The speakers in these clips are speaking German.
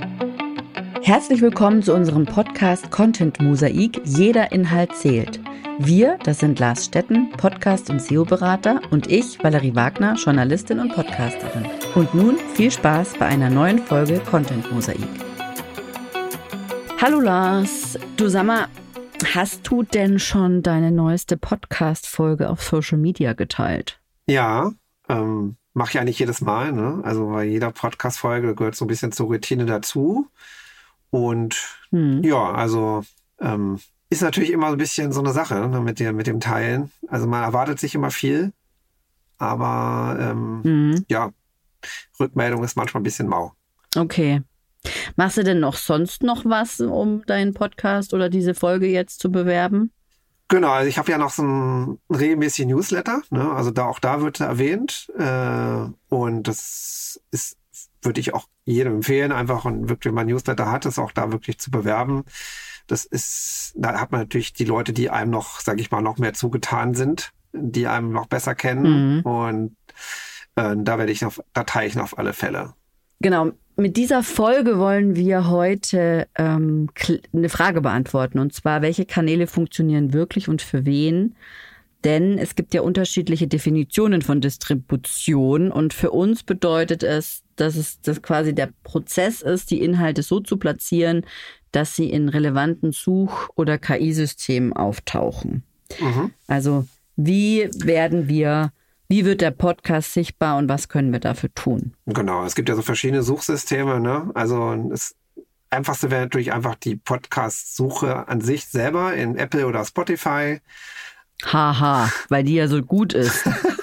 Herzlich willkommen zu unserem Podcast Content Mosaik. Jeder Inhalt zählt. Wir, das sind Lars Stetten, Podcast- und SEO-Berater, und ich, Valerie Wagner, Journalistin und Podcasterin. Und nun viel Spaß bei einer neuen Folge Content Mosaik. Hallo Lars, du sag mal, hast du denn schon deine neueste Podcast-Folge auf Social Media geteilt? Ja, mache ich eigentlich jedes Mal, ne? Also bei jeder Podcast-Folge gehört so ein bisschen zur Routine dazu. Und ja, also ist natürlich immer so ein bisschen so eine Sache, ne, mit dem Teilen. Also man erwartet sich immer viel, aber ja, Rückmeldung ist manchmal ein bisschen mau. Okay. Machst du denn sonst noch was, um deinen Podcast oder diese Folge jetzt zu bewerben? Genau, also ich habe ja noch so einen regelmäßigen Newsletter, ne? Also auch da wird erwähnt, und das würde ich auch jedem empfehlen, einfach, und wirklich, wenn man Newsletter hat, es auch da wirklich zu bewerben. Da hat man natürlich die Leute, die einem noch, sage ich mal, noch mehr zugetan sind, die einem noch besser kennen, und da teile ich noch auf alle Fälle. Genau, mit dieser Folge wollen wir heute eine Frage beantworten, und zwar, welche Kanäle funktionieren wirklich und für wen? Denn es gibt ja unterschiedliche Definitionen von Distribution, und für uns bedeutet es, dass das quasi der Prozess ist, die Inhalte so zu platzieren, dass sie in relevanten Such- oder KI-Systemen auftauchen. Also wie wird der Podcast sichtbar und was können wir dafür tun? Genau, es gibt ja so verschiedene Suchsysteme, ne? Also das Einfachste wäre natürlich einfach die Podcast-Suche an sich selber in Apple oder Spotify. Haha, weil die ja so gut ist.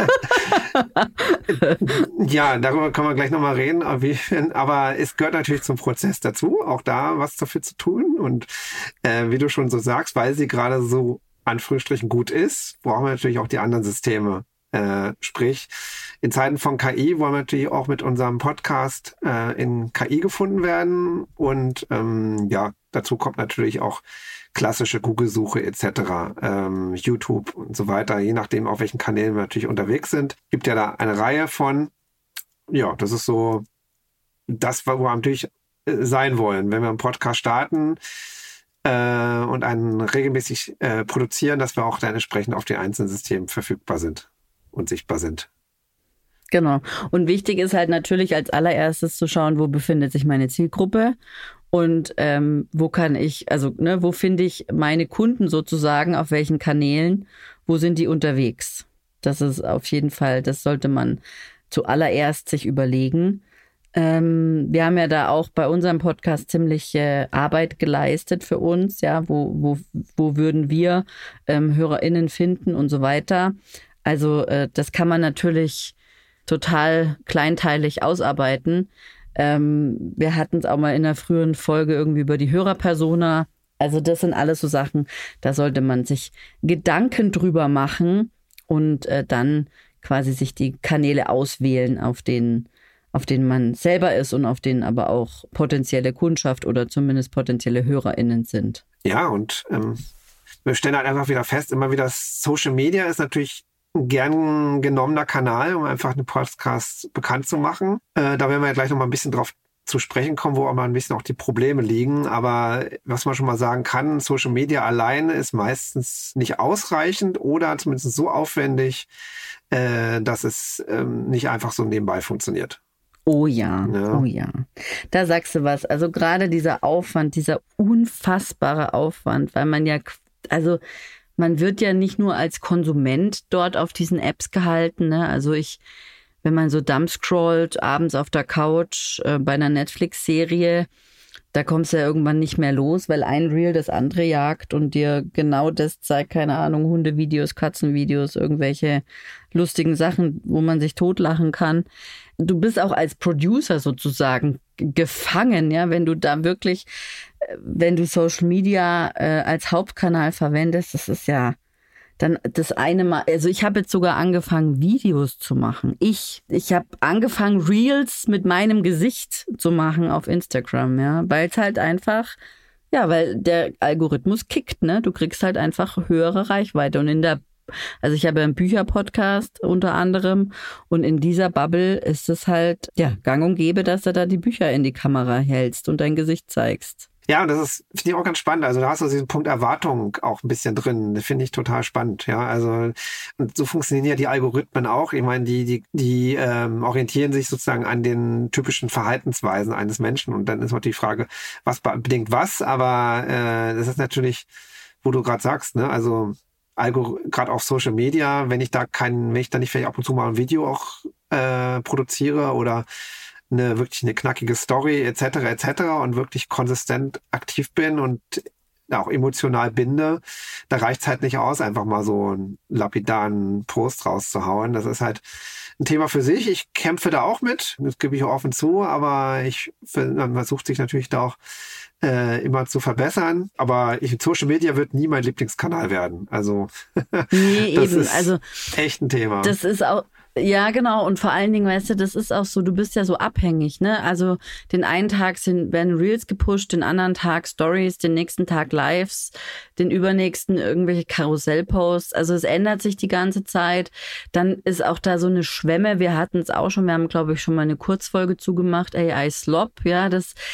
Ja, darüber können wir gleich nochmal reden. Aber es gehört natürlich zum Prozess dazu, auch da was dafür zu tun. Und wie du schon so sagst, weil sie gerade so Anführungsstrichen gut ist, brauchen wir natürlich auch die anderen Systeme. Sprich, in Zeiten von KI wollen wir natürlich auch mit unserem Podcast in KI gefunden werden. Und ja, dazu kommt natürlich auch klassische Google-Suche etc., YouTube und so weiter, je nachdem, auf welchen Kanälen wir natürlich unterwegs sind. Gibt ja da eine Reihe von, ja, das ist so das, wo wir natürlich sein wollen, wenn wir einen Podcast starten und einen regelmäßig produzieren, dass wir auch dann entsprechend auf den einzelnen Systemen verfügbar sind und sichtbar sind. Genau. Und wichtig ist halt natürlich als allererstes zu schauen, wo befindet sich meine Zielgruppe und wo finde ich meine Kunden sozusagen, auf welchen Kanälen, wo sind die unterwegs? Das ist auf jeden Fall, das sollte man zuallererst sich überlegen. Wir haben ja da auch bei unserem Podcast ziemlich Arbeit geleistet für uns, ja, wo würden wir HörerInnen finden und so weiter. Also das kann man natürlich total kleinteilig ausarbeiten. Wir hatten es auch mal in einer früheren Folge irgendwie über die Hörerpersona. Also das sind alles so Sachen, da sollte man sich Gedanken drüber machen und dann quasi sich die Kanäle auswählen, auf denen man selber ist und auf denen aber auch potenzielle Kundschaft oder zumindest potenzielle HörerInnen sind. Ja, und wir stellen halt einfach wieder fest, immer wieder Social Media ist natürlich ein gern genommener Kanal, um einfach einen Podcast bekannt zu machen. Da werden wir ja gleich noch mal ein bisschen drauf zu sprechen kommen, wo aber ein bisschen auch die Probleme liegen. Aber was man schon mal sagen kann, Social Media alleine ist meistens nicht ausreichend oder zumindest so aufwendig, dass es nicht einfach so nebenbei funktioniert. Oh ja, ja, oh ja. Da sagst du was. Also gerade dieser Aufwand, dieser unfassbare Aufwand, weil man wird ja nicht nur als Konsument dort auf diesen Apps gehalten, ne? Also wenn man so dumpscrollt, abends auf der Couch bei einer Netflix-Serie, da kommst du ja irgendwann nicht mehr los, weil ein Reel das andere jagt und dir genau das zeigt, keine Ahnung, Hundevideos, Katzenvideos, irgendwelche lustigen Sachen, wo man sich totlachen kann. Du bist auch als Producer sozusagen gefangen, ja, wenn du Social Media als Hauptkanal verwendest, das ist ja dann das eine Mal, also ich habe jetzt sogar angefangen, Videos zu machen. Ich habe angefangen, Reels mit meinem Gesicht zu machen auf Instagram, ja, weil es halt einfach, ja, weil der Algorithmus kickt, ne, du kriegst halt einfach höhere Reichweite und in der Also ich habe einen Bücherpodcast unter anderem und in dieser Bubble ist es halt gang und gäbe, dass du da die Bücher in die Kamera hältst und dein Gesicht zeigst. Ja, und das ist, finde ich auch ganz spannend. Also da hast du diesen Punkt Erwartung auch ein bisschen drin. Das finde ich total spannend. Ja, also und so funktionieren ja die Algorithmen auch. Ich meine, die orientieren sich sozusagen an den typischen Verhaltensweisen eines Menschen. Und dann ist natürlich die Frage, was bedingt was. Aber das ist natürlich, wo du gerade sagst, ne, also gerade auf Social Media, wenn ich da nicht vielleicht ab und zu mal ein Video auch produziere oder wirklich eine knackige Story etc. und wirklich konsistent aktiv bin und auch emotional binde, da reicht's halt nicht aus, einfach mal so einen lapidaren Post rauszuhauen. Das ist halt ein Thema für sich. Ich kämpfe da auch mit, das gebe ich auch offen zu, aber man versucht sich natürlich da auch immer zu verbessern. Aber Social Media wird nie mein Lieblingskanal werden. Also nee, das eben. ist also echt ein Thema. Das ist auch, ja, genau. Und vor allen Dingen, weißt du, das ist auch so, du bist ja so abhängig, ne? Also den einen Tag werden Reels gepusht, den anderen Tag Stories, den nächsten Tag Lives, den übernächsten irgendwelche Karussellposts. Also es ändert sich die ganze Zeit. Dann ist auch da so eine Schwemme. Wir hatten es auch schon, wir haben, glaube ich, schon mal eine Kurzfolge zugemacht, AI Slop, ja,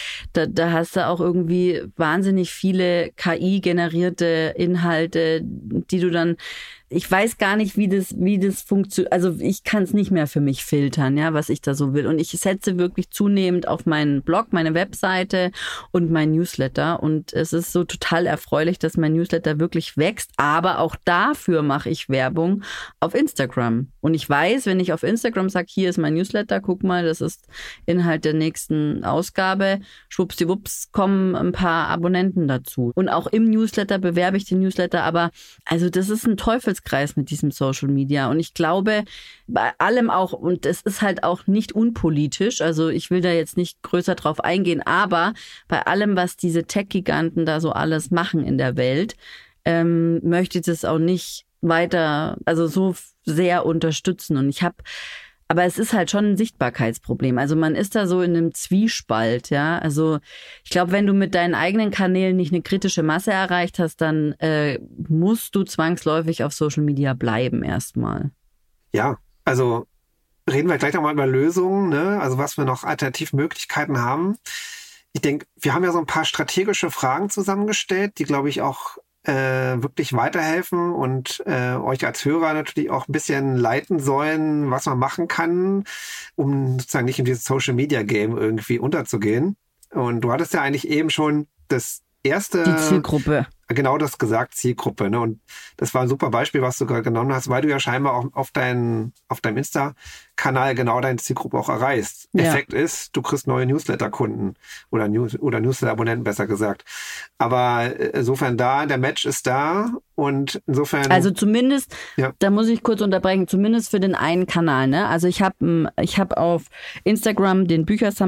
da hast du auch irgendwie wahnsinnig viele KI-generierte Inhalte, die du dann, ich weiß gar nicht, wie das funktioniert. Also ich kann es nicht mehr für mich filtern, ja, was ich da so will. Und ich setze wirklich zunehmend auf meinen Blog, meine Webseite und mein Newsletter. Und es ist so total erfreulich, dass mein Newsletter wirklich wächst. Aber auch dafür mache ich Werbung auf Instagram. Und ich weiß, wenn ich auf Instagram sage, hier ist mein Newsletter, guck mal, das ist Inhalt der nächsten Ausgabe, schwuppsdiwupps kommen ein paar Abonnenten dazu. Und auch im Newsletter bewerbe ich den Newsletter. Aber also das ist ein Teufelskreis mit diesem Social Media. Und ich glaube, bei allem auch, und es ist halt auch nicht unpolitisch, also ich will da jetzt nicht größer drauf eingehen, aber bei allem, was diese Tech-Giganten da so alles machen in der Welt, möchte ich das auch nicht weiter, also so sehr unterstützen. Und aber es ist halt schon ein Sichtbarkeitsproblem. Also man ist da so in einem Zwiespalt, ja. Also ich glaube, wenn du mit deinen eigenen Kanälen nicht eine kritische Masse erreicht hast, dann musst du zwangsläufig auf Social Media bleiben erstmal. Ja, also reden wir gleich nochmal über Lösungen, ne? Also was wir noch Alternativmöglichkeiten haben. Ich denke, wir haben ja so ein paar strategische Fragen zusammengestellt, die, glaube ich, auch wirklich weiterhelfen und euch als Hörer natürlich auch ein bisschen leiten sollen, was man machen kann, um sozusagen nicht in dieses Social-Media-Game irgendwie unterzugehen. Und du hattest ja eigentlich eben schon das erste... Die Zielgruppe. Genau das gesagt, Zielgruppe. Ne? Und das war ein super Beispiel, was du gerade genommen hast, weil du ja scheinbar auch auf deinem Insta-Kanal genau deine Zielgruppe auch erreichst. Ja. Effekt ist, du kriegst neue Newsletter-Kunden oder Newsletter-Abonnenten, besser gesagt. Aber insofern der Match ist da und insofern... Also zumindest, da muss ich kurz unterbrechen, zumindest für den einen Kanal. Ne? Also ich hab auf Instagram den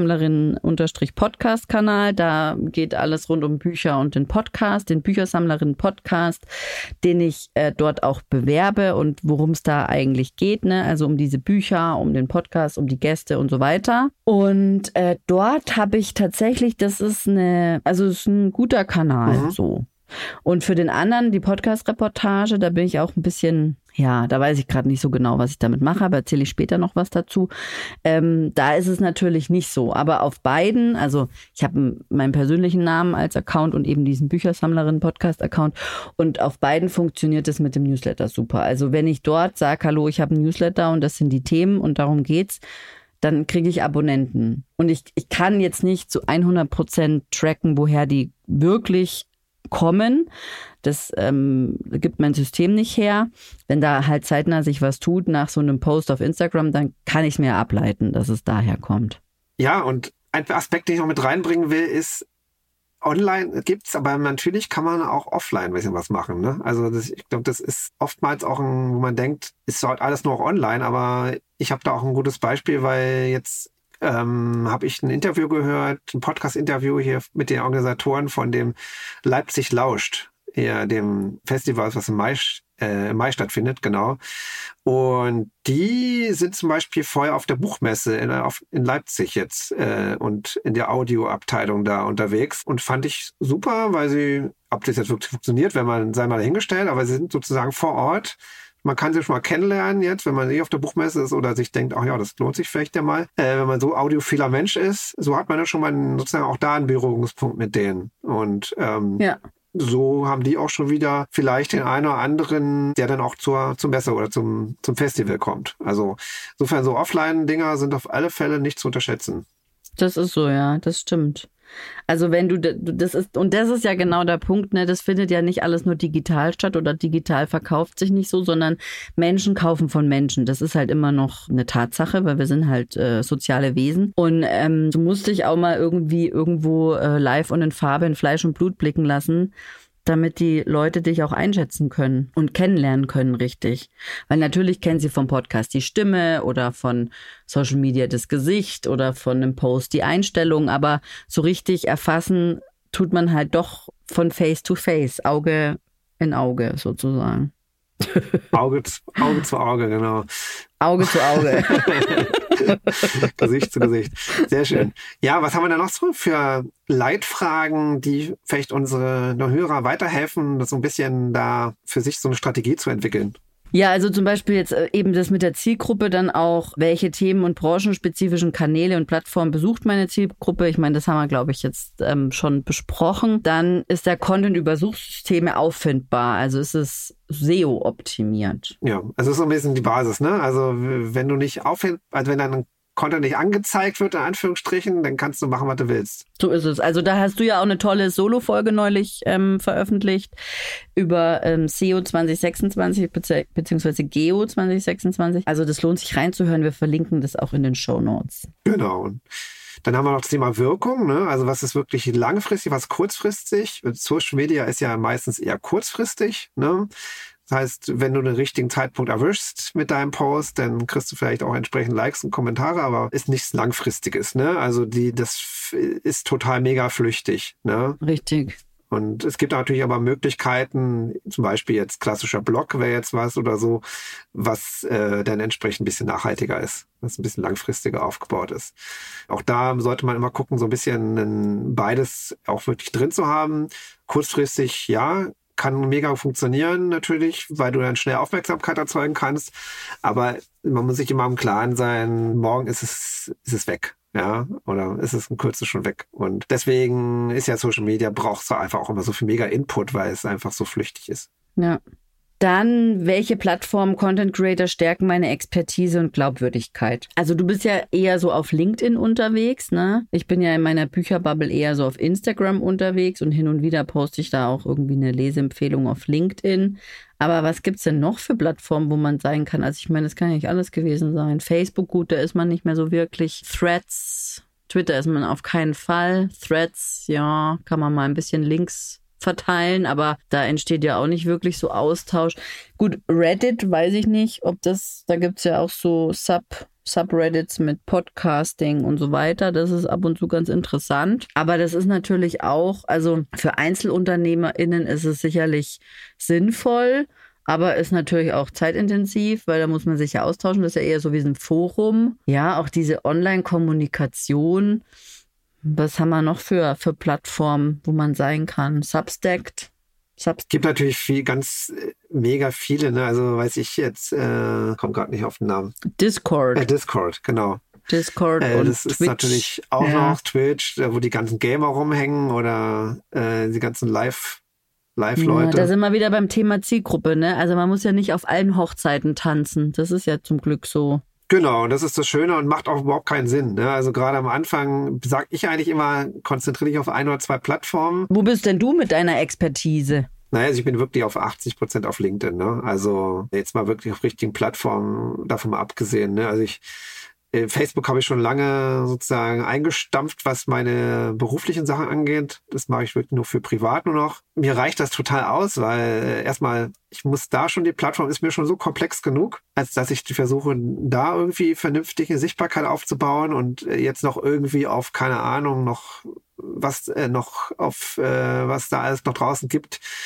Büchersammlerin-Podcast-Kanal, da geht alles rund um Bücher und den Podcast, den Büchersammlerin-Podcast, den ich dort auch bewerbe und worum es da eigentlich geht, ne? Also um diese Bücher, um den Podcast, um die Gäste und so weiter. Und dort habe ich tatsächlich, es ist ein guter Kanal, so. Und für den anderen, die Podcast-Reportage, da bin ich auch ein bisschen, da weiß ich gerade nicht so genau, was ich damit mache, aber erzähle ich später noch was dazu. Da ist es natürlich nicht so. Aber auf beiden, also ich habe meinen persönlichen Namen als Account und eben diesen Büchersammlerin-Podcast-Account und auf beiden funktioniert es mit dem Newsletter super. Also wenn ich dort sage, hallo, ich habe einen Newsletter und das sind die Themen und darum geht's, dann kriege ich Abonnenten. Und ich kann jetzt nicht zu 100% tracken, woher die wirklich kommen. Das gibt mein System nicht her. Wenn da halt zeitnah sich was tut nach so einem Post auf Instagram, dann kann ich es mir ableiten, dass es daher kommt. Ja, und ein Aspekt, den ich noch mit reinbringen will, ist, online gibt's, aber natürlich kann man auch offline ein bisschen was machen. Ne? Also ich glaube, das ist oftmals auch wo man denkt, ist halt alles nur online, aber ich habe da auch ein gutes Beispiel, weil jetzt habe ich ein Interview gehört, ein Podcast-Interview hier mit den Organisatoren von dem Leipzig Lauscht, dem Festival, was im Mai stattfindet, genau. Und die sind zum Beispiel vorher auf der Buchmesse in Leipzig jetzt und in der Audioabteilung da unterwegs und fand ich super, weil ob das jetzt wirklich funktioniert, sei mal dahingestellt, aber sie sind sozusagen vor Ort, Man kann sie schon mal kennenlernen jetzt, wenn man auf der Buchmesse ist oder sich denkt, ach ja, das lohnt sich vielleicht ja mal. Wenn man so audiophiler Mensch ist, so hat man ja schon mal sozusagen auch da einen Berührungspunkt mit denen. Und so haben die auch schon wieder vielleicht den einen oder anderen, der dann auch zum Messe oder zum Festival kommt. Also insofern so Offline-Dinger sind auf alle Fälle nicht zu unterschätzen. Das ist so, ja, das stimmt. Also wenn das ist ja genau der Punkt, ne, das findet ja nicht alles nur digital statt oder digital verkauft sich nicht so, sondern Menschen kaufen von Menschen. Das ist halt immer noch eine Tatsache, weil wir sind halt soziale Wesen. Und du musst dich auch mal irgendwie irgendwo live und in Farbe, in Fleisch und Blut blicken lassen, damit die Leute dich auch einschätzen können und kennenlernen können, richtig. Weil natürlich kennen sie vom Podcast die Stimme oder von Social Media das Gesicht oder von einem Post die Einstellung, aber so richtig erfassen tut man halt doch von Face to Face, Auge in Auge sozusagen. Auge zu Auge, genau. Auge zu Auge. Gesicht zu Gesicht. Sehr schön. Ja, was haben wir da noch so für Leitfragen, die vielleicht unsere Hörer weiterhelfen, so ein bisschen da für sich so eine Strategie zu entwickeln? Ja, also zum Beispiel jetzt eben das mit der Zielgruppe, dann auch, welche Themen- und branchenspezifischen Kanäle und Plattformen besucht meine Zielgruppe. Ich meine, das haben wir, glaube ich, jetzt schon besprochen. Dann ist der Content über Suchsysteme auffindbar. Also ist es SEO-optimiert. Ja, also ist so ein bisschen die Basis, ne? Also wenn du nicht wenn dein Content nicht angezeigt wird, in Anführungsstrichen, dann kannst du machen, was du willst. So ist es. Also da hast du ja auch eine tolle Solo-Folge neulich veröffentlicht über SEO 2026 beziehungsweise Geo 2026. Also das lohnt sich reinzuhören. Wir verlinken das auch in den Shownotes. Genau. Und dann haben wir noch das Thema Wirkung, ne? Also was ist wirklich langfristig, was kurzfristig? Social Media ist ja meistens eher kurzfristig, ne? Das heißt, wenn du den richtigen Zeitpunkt erwischst mit deinem Post, dann kriegst du vielleicht auch entsprechend Likes und Kommentare, aber ist nichts Langfristiges, ne? Also das ist total mega flüchtig, ne? Richtig. Und es gibt natürlich aber Möglichkeiten, zum Beispiel jetzt klassischer Blog wäre jetzt was oder so, was dann entsprechend ein bisschen nachhaltiger ist, was ein bisschen langfristiger aufgebaut ist. Auch da sollte man immer gucken, so ein bisschen beides auch wirklich drin zu haben. Kurzfristig, ja, kann mega funktionieren natürlich, weil du dann schnell Aufmerksamkeit erzeugen kannst. Aber man muss sich immer im Klaren sein, morgen ist es weg. Ja, oder ist es in Kürze schon weg. Und deswegen ist ja Social Media, brauchst du einfach auch immer so viel mega Input, weil es einfach so flüchtig ist. Ja. Dann, welche Plattformen Content Creator stärken meine Expertise und Glaubwürdigkeit? Also du bist ja eher so auf LinkedIn unterwegs, ne? Ich bin ja in meiner Bücherbubble eher so auf Instagram unterwegs und hin und wieder poste ich da auch irgendwie eine Leseempfehlung auf LinkedIn. Aber was gibt's denn noch für Plattformen, wo man sein kann? Also ich meine, das kann ja nicht alles gewesen sein. Facebook, gut, da ist man nicht mehr so wirklich. Threads, Twitter ist man auf keinen Fall. Threads, ja, kann man mal ein bisschen Links verteilen, aber da entsteht ja auch nicht wirklich so Austausch. Gut, Reddit, weiß ich nicht, da gibt es ja auch so Subreddits mit Podcasting und so weiter. Das ist ab und zu ganz interessant. Aber das ist natürlich auch, also für EinzelunternehmerInnen ist es sicherlich sinnvoll, aber ist natürlich auch zeitintensiv, weil da muss man sich ja austauschen. Das ist ja eher so wie ein Forum. Ja, auch diese Online-Kommunikation. Was haben wir noch für Plattformen, wo man sein kann? Substack. Es gibt natürlich mega viele, ne? Also weiß ich jetzt, komme gerade nicht auf den Namen. Discord, genau. Discord und das Twitch. Ist natürlich auch noch Twitch, wo die ganzen Gamer rumhängen oder die ganzen Live-Leute. Ja, da sind wir wieder beim Thema Zielgruppe, ne? Also man muss ja nicht auf allen Hochzeiten tanzen. Das ist ja zum Glück so. Genau, das ist das Schöne und macht auch überhaupt keinen Sinn. Ne? Also gerade am Anfang sage ich eigentlich immer, konzentriere dich auf 1 oder 2 Plattformen. Wo bist denn du mit deiner Expertise? Naja, also ich bin wirklich auf 80% auf LinkedIn. Ne? Also jetzt mal wirklich auf richtigen Plattformen, davon mal abgesehen. Ne? Also Facebook habe ich schon lange sozusagen eingestampft, was meine beruflichen Sachen angeht. Das mache ich wirklich nur für privat nur noch. Mir reicht das total aus, weil erstmal, die Plattform ist mir schon so komplex genug, als dass ich versuche, da irgendwie vernünftige Sichtbarkeit aufzubauen und jetzt noch irgendwie auf, keine Ahnung, was da alles noch draußen gibt,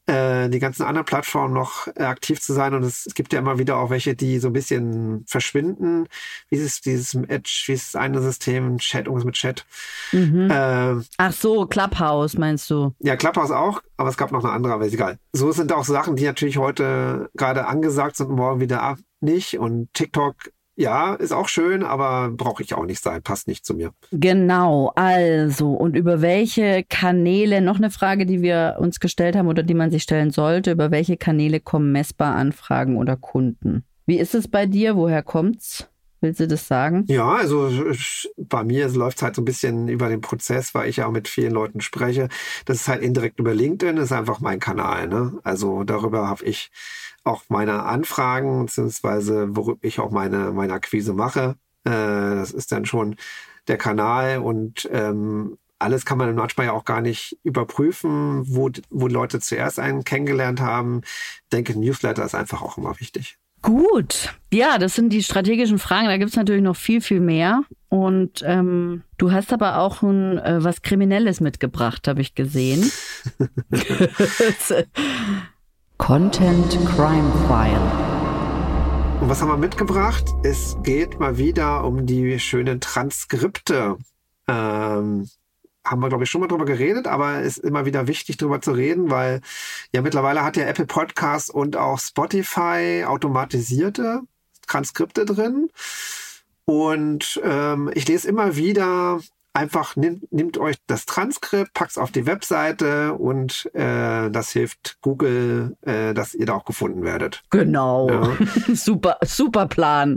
die ganzen anderen Plattformen noch aktiv zu sein. Und es gibt ja immer wieder auch welche, die so ein bisschen verschwinden. Wie ist dieses Edge, wie ist das eine System, Chat, irgendwas mit Chat. Ach so, Clubhouse meinst du? Ja, Clubhouse auch, aber es gab noch eine andere, aber ist egal. So sind auch Sachen, die natürlich heute gerade angesagt sind und morgen wieder nicht. Und TikTok, ja, ist auch schön, aber brauche ich auch nicht sein, passt nicht zu mir. Genau, also und über welche Kanäle, noch eine Frage, die wir uns gestellt haben oder die man sich stellen sollte, über welche Kanäle kommen messbar Anfragen oder Kunden? Wie ist es bei dir? Woher kommt's? Willst du das sagen? Ja, also bei mir läuft es halt so ein bisschen über den Prozess, weil ich ja auch mit vielen Leuten spreche. Das ist halt indirekt über LinkedIn, das ist einfach mein Kanal, ne? Also darüber habe ich auch meine Anfragen, beziehungsweise worüber ich auch meine Akquise mache. Das ist dann schon der Kanal und alles kann man manchmal ja auch gar nicht überprüfen, wo Leute zuerst einen kennengelernt haben. Ich denke, Newsletter ist einfach auch immer wichtig. Gut, ja, das sind die strategischen Fragen. Da gibt es natürlich noch viel, viel mehr. Und du hast aber auch was Kriminelles mitgebracht, habe ich gesehen. Content Crime File. Und was haben wir mitgebracht? Es geht mal wieder um die schönen Transkripte. Haben wir, glaube ich, schon mal drüber geredet, aber es ist immer wieder wichtig, drüber zu reden, weil ja mittlerweile hat ja Apple Podcasts und auch Spotify automatisierte Transkripte drin. Und ich lese immer wieder, einfach nimmt euch das Transkript, packt's auf die Webseite und das hilft Google, dass ihr da auch gefunden werdet. Genau. Ja. Super Plan.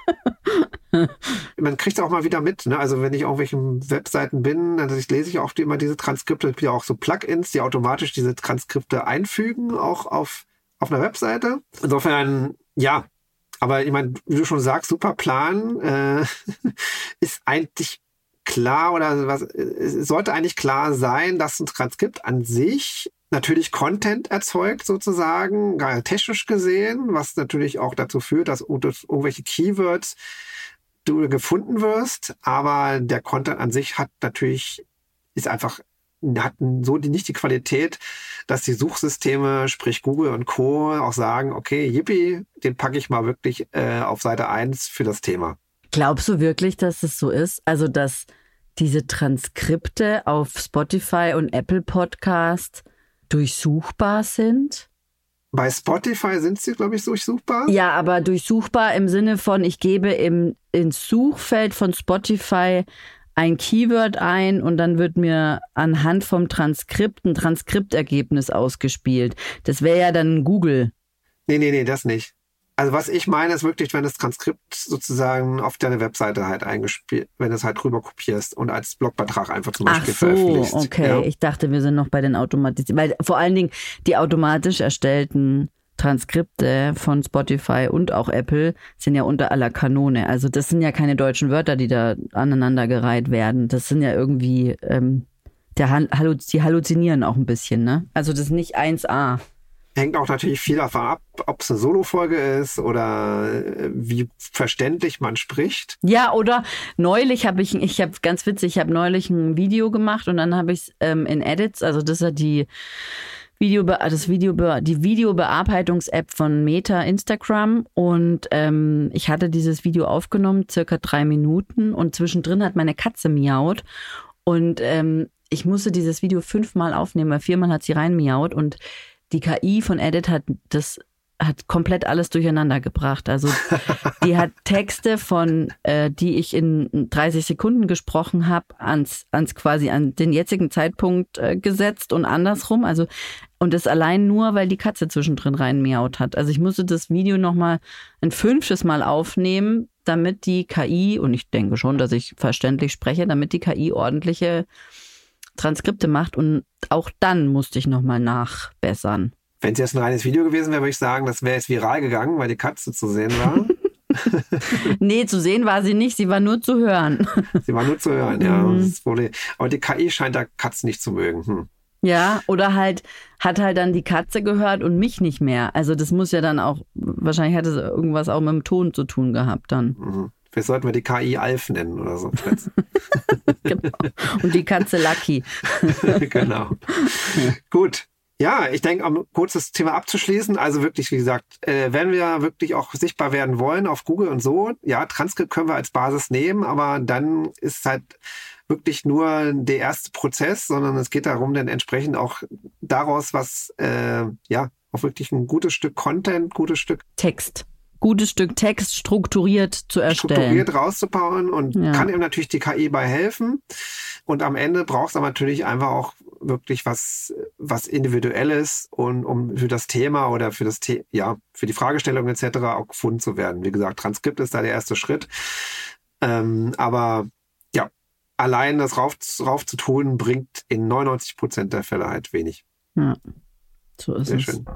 Man kriegt es auch mal wieder mit, ne? Also wenn ich auf welchen Webseiten bin, dann lese ich auch immer diese Transkripte. Es gibt ja auch so Plugins, die automatisch diese Transkripte einfügen, auch auf einer Webseite. Insofern, ja. Aber ich meine, wie du schon sagst, super Plan. Ist eigentlich klar oder was? Es sollte eigentlich klar sein, dass ein Transkript an sich natürlich Content erzeugt, sozusagen, gar technisch gesehen, was natürlich auch dazu führt, dass irgendwelche Keywords du gefunden wirst, aber der Content an sich hat nicht die Qualität, dass die Suchsysteme, sprich Google und Co. auch sagen, okay, yippie, den packe ich mal wirklich auf Seite 1 für das Thema. Glaubst du wirklich, dass es so ist? Also, dass diese Transkripte auf Spotify und Apple Podcast durchsuchbar sind? Bei sind sie, glaube ich, durchsuchbar. Ja, aber durchsuchbar im Sinne von, ich gebe ins Suchfeld von Spotify ein Keyword ein und dann wird mir anhand vom Transkript ein Transkriptergebnis ausgespielt. Das wäre ja dann Google. Nee, das nicht. Also was ich meine, ist wirklich, wenn das Transkript sozusagen auf deine Webseite halt eingespielt, wenn du es halt rüber kopierst und als Blogbeitrag einfach zum Beispiel veröffentlichst. Ach so, okay. Ja. Ich dachte, wir sind noch bei den automatisierten, weil vor allen Dingen die automatisch erstellten Transkripte von Spotify und auch Apple sind ja unter aller Kanone. Also das sind ja keine deutschen Wörter, die da aneinandergereiht werden. Das sind ja irgendwie, die halluzinieren auch ein bisschen, ne? Also das ist nicht 1A. Hängt auch natürlich viel davon ab, ob es eine Solo-Folge ist oder wie verständlich man spricht. Ja, oder neulich habe ich neulich ein Video gemacht und dann habe ich es in Edits, also das ist ja die Videobearbeitungs-App von Meta Instagram und ich hatte dieses Video aufgenommen, circa 3 Minuten und zwischendrin hat meine Katze miaut und ich musste dieses Video 5-mal aufnehmen, weil 4-mal hat sie rein miaut und die KI von Edit hat komplett alles durcheinander gebracht. Also die hat Texte die ich in 30 Sekunden gesprochen habe, quasi an den jetzigen Zeitpunkt gesetzt und andersrum. Also und das allein nur, weil die Katze zwischendrin rein miaut hat. Also ich musste das Video nochmal ein 5. Mal aufnehmen, damit die KI, und ich denke schon, dass ich verständlich spreche, damit die KI ordentliche Transkripte macht und auch dann musste ich nochmal nachbessern. Wenn es jetzt ein reines Video gewesen wäre, würde ich sagen, das wäre jetzt viral gegangen, weil die Katze zu sehen war. Nee, zu sehen war sie nicht, sie war nur zu hören. Sie war nur zu hören, ja. Aber die KI scheint da Katzen nicht zu mögen. Ja, oder hat dann die Katze gehört und mich nicht mehr. Also das muss ja dann auch, wahrscheinlich hat es irgendwas auch mit dem Ton zu tun gehabt dann. Mhm. Vielleicht sollten wir die KI Alf nennen oder so. Genau. Und die Katze Lucky. Genau. Gut. Ja, ich denke, um kurz das Thema abzuschließen, also wirklich, wie gesagt, wenn wir wirklich auch sichtbar werden wollen auf Google und so, ja, Transkript können wir als Basis nehmen, aber dann ist halt wirklich nur der erste Prozess, sondern es geht darum, dann entsprechend auch daraus was, auch wirklich ein gutes Stück Content, gutes Stück Gutes Stück Text strukturiert zu erstellen. Strukturiert rauszubauen und kann eben natürlich die KI bei helfen. Und am Ende braucht es aber natürlich einfach auch wirklich was Individuelles und um für das Thema oder für die Fragestellung etc. auch gefunden zu werden. Wie gesagt, Transkript ist da der erste Schritt. Aber ja, allein das rauf zu tun, bringt in 99% der Fälle halt wenig. Ja, so ist Sehr es. schön.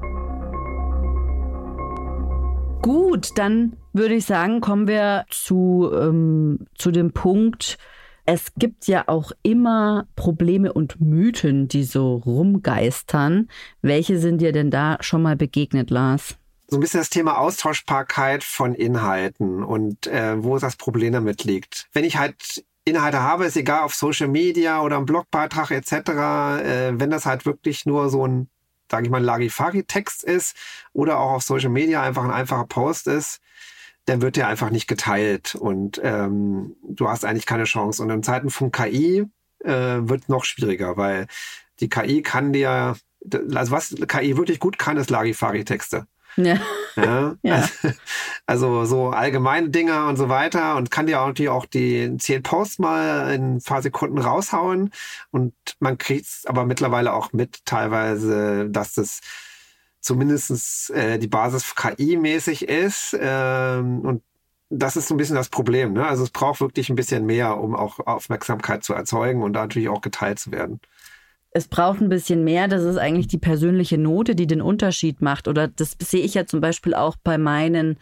Gut, dann würde ich sagen, kommen wir zu dem Punkt, es gibt ja auch immer Probleme und Mythen, die so rumgeistern. Welche sind dir denn da schon mal begegnet, Lars? So ein bisschen das Thema Austauschbarkeit von Inhalten und wo das Problem damit liegt. Wenn ich halt Inhalte habe, ist egal auf Social Media oder ein Blogbeitrag etc., wenn das halt wirklich nur so ein, sage ich mal, Larifari-Text ist oder auch auf Social Media einfach ein einfacher Post ist, dann wird der einfach nicht geteilt und du hast eigentlich keine Chance. Und in Zeiten von KI wird es noch schwieriger, weil die KI kann dir, also was KI wirklich gut kann, ist Larifari-Texte. Ja. Ja. Also so allgemeine Dinge und so weiter und kann dir auch die 10 Posts mal in ein paar Sekunden raushauen und man kriegt es aber mittlerweile auch mit teilweise, dass das zumindest die Basis KI-mäßig ist und das ist so ein bisschen das Problem, ne? Also es braucht wirklich ein bisschen mehr, um auch Aufmerksamkeit zu erzeugen und natürlich auch geteilt zu werden. Es braucht ein bisschen mehr. Das ist eigentlich die persönliche Note, die den Unterschied macht. Oder das sehe ich ja zum Beispiel auch bei meiner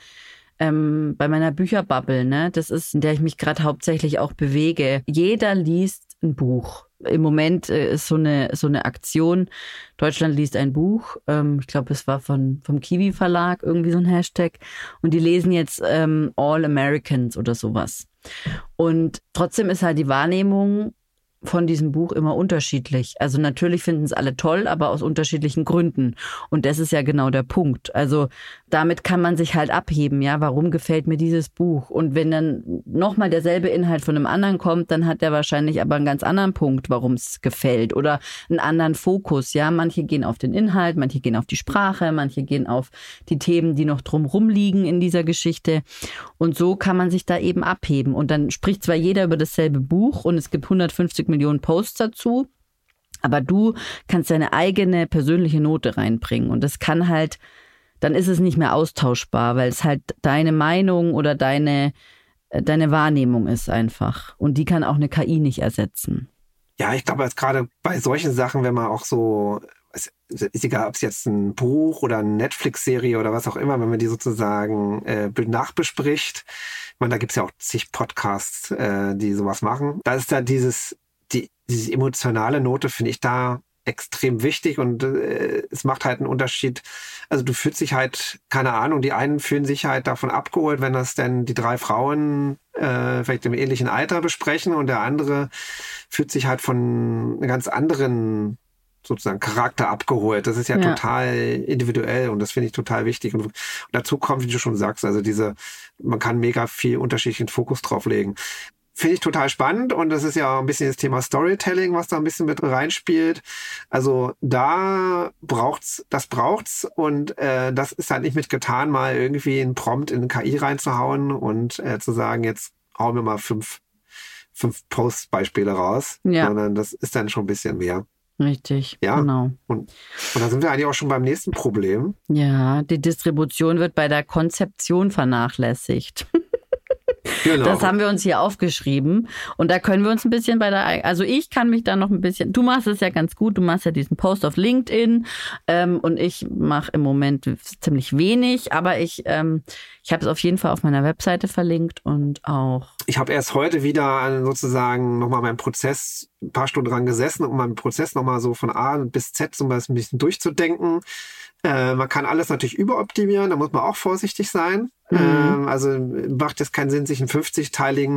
Bücherbubble, ne? Das ist, in der ich mich gerade hauptsächlich auch bewege. Jeder liest ein Buch. Im Moment ist so eine Aktion. Deutschland liest ein Buch. Ich glaube, es war vom Kiwi Verlag, irgendwie so ein Hashtag. Und die lesen jetzt All Americans oder sowas. Und trotzdem ist halt die Wahrnehmung von diesem Buch immer unterschiedlich. Also natürlich finden es alle toll, aber aus unterschiedlichen Gründen. Und das ist ja genau der Punkt. Also damit kann man sich halt abheben, ja, warum gefällt mir dieses Buch? Und wenn dann nochmal derselbe Inhalt von einem anderen kommt, dann hat der wahrscheinlich aber einen ganz anderen Punkt, warum es gefällt oder einen anderen Fokus, ja. Manche gehen auf den Inhalt, manche gehen auf die Sprache, manche gehen auf die Themen, die noch drumrum liegen in dieser Geschichte. Und so kann man sich da eben abheben. Und dann spricht zwar jeder über dasselbe Buch und es gibt 150 Millionen Posts dazu, aber du kannst deine eigene persönliche Note reinbringen und das kann halt, dann ist es nicht mehr austauschbar, weil es halt deine Meinung oder deine Wahrnehmung ist einfach und die kann auch eine KI nicht ersetzen. Ja, ich glaube, jetzt gerade bei solchen Sachen, wenn man auch so, es ist egal, ob es jetzt ein Buch oder eine Netflix-Serie oder was auch immer, wenn man die sozusagen nachbespricht, ich meine, da gibt's ja auch zig Podcasts, die sowas machen, da ist da diese emotionale Note, finde ich da extrem wichtig und es macht halt einen Unterschied. Also du fühlst dich halt, keine Ahnung, die einen fühlen sich halt davon abgeholt, wenn das denn die 3 Frauen vielleicht im ähnlichen Alter besprechen und der andere fühlt sich halt von einem ganz anderen sozusagen Charakter abgeholt. Das ist ja total individuell und das finde ich total wichtig. Und dazu kommt, wie du schon sagst, also man kann mega viel unterschiedlichen Fokus drauflegen. Finde ich total spannend und das ist ja ein bisschen das Thema Storytelling, was da ein bisschen mit reinspielt. Also das braucht's und das ist halt nicht mit getan, mal irgendwie einen Prompt in eine KI reinzuhauen und zu sagen, jetzt hauen wir mal 5 Post-Beispiele raus, sondern das ist dann schon ein bisschen mehr. Richtig, ja, genau. Und da sind wir eigentlich auch schon beim nächsten Problem. Ja, die Distribution wird bei der Konzeption vernachlässigt. Genau. Das haben wir uns hier aufgeschrieben und da können wir uns ein bisschen also ich kann mich da noch ein bisschen, du machst es ja ganz gut, du machst ja diesen Post auf LinkedIn und ich mache im Moment ziemlich wenig, aber ich habe es auf jeden Fall auf meiner Webseite verlinkt und auch. Ich habe erst heute wieder sozusagen nochmal meinen Prozess, ein paar Stunden dran gesessen, um meinen Prozess nochmal so von A bis Z so ein bisschen durchzudenken. Man kann alles natürlich überoptimieren, da muss man auch vorsichtig sein. Also macht es keinen Sinn, sich einen 50-teiligen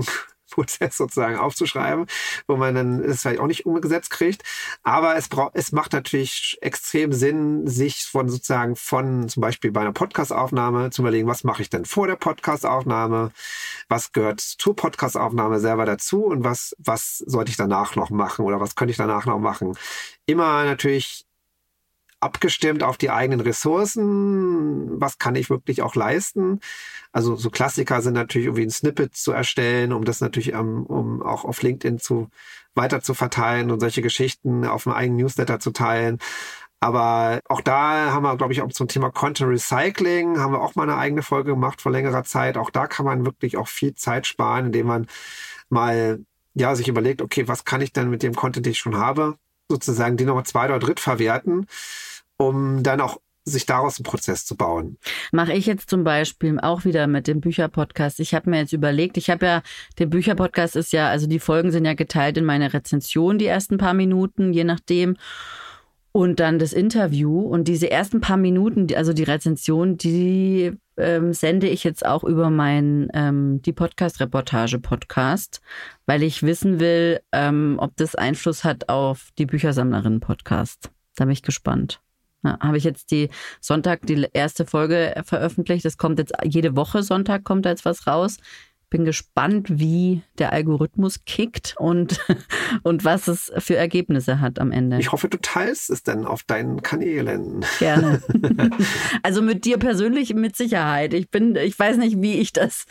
Prozess sozusagen aufzuschreiben, wo man dann es vielleicht auch nicht umgesetzt kriegt. Aber es macht natürlich extrem Sinn, sich von zum Beispiel bei einer Podcast-Aufnahme zu überlegen, was mache ich denn vor der Podcast-Aufnahme? Was gehört zur Podcast-Aufnahme selber dazu? Und was sollte ich danach noch machen? Oder was könnte ich danach noch machen? Immer natürlich abgestimmt auf die eigenen Ressourcen. Was kann ich wirklich auch leisten? Also so Klassiker sind natürlich irgendwie ein Snippet zu erstellen, um das natürlich um auch auf LinkedIn weiter zu verteilen und solche Geschichten auf einem eigenen Newsletter zu teilen. Aber auch da haben wir, glaube ich, auch zum Thema Content Recycling haben wir auch mal eine eigene Folge gemacht vor längerer Zeit. Auch da kann man wirklich auch viel Zeit sparen, indem man mal sich überlegt, okay, was kann ich denn mit dem Content, den ich schon habe, sozusagen den nochmal zweit- oder dritt verwerten, um dann auch sich daraus einen Prozess zu bauen. Mache ich jetzt zum Beispiel auch wieder mit dem Bücherpodcast. Ich habe mir jetzt überlegt, der Bücherpodcast ist ja, also die Folgen sind ja geteilt in meine Rezension, die ersten paar Minuten, je nachdem. Und dann das Interview. Und diese ersten paar Minuten, also die Rezension, die sende ich jetzt auch über die Podcast-Reportage-Podcast, weil ich wissen will, ob das Einfluss hat auf die Büchersammlerinnen-Podcast. Da bin ich gespannt. Ja, habe ich jetzt Sonntag die erste Folge veröffentlicht. Das kommt jetzt jede Woche Sonntag, kommt da jetzt was raus. Bin gespannt, wie der Algorithmus kickt und was es für Ergebnisse hat am Ende. Ich hoffe, du teilst es dann auf deinen Kanälen. Gerne. Also mit dir persönlich mit Sicherheit. Ich weiß nicht, wie ich das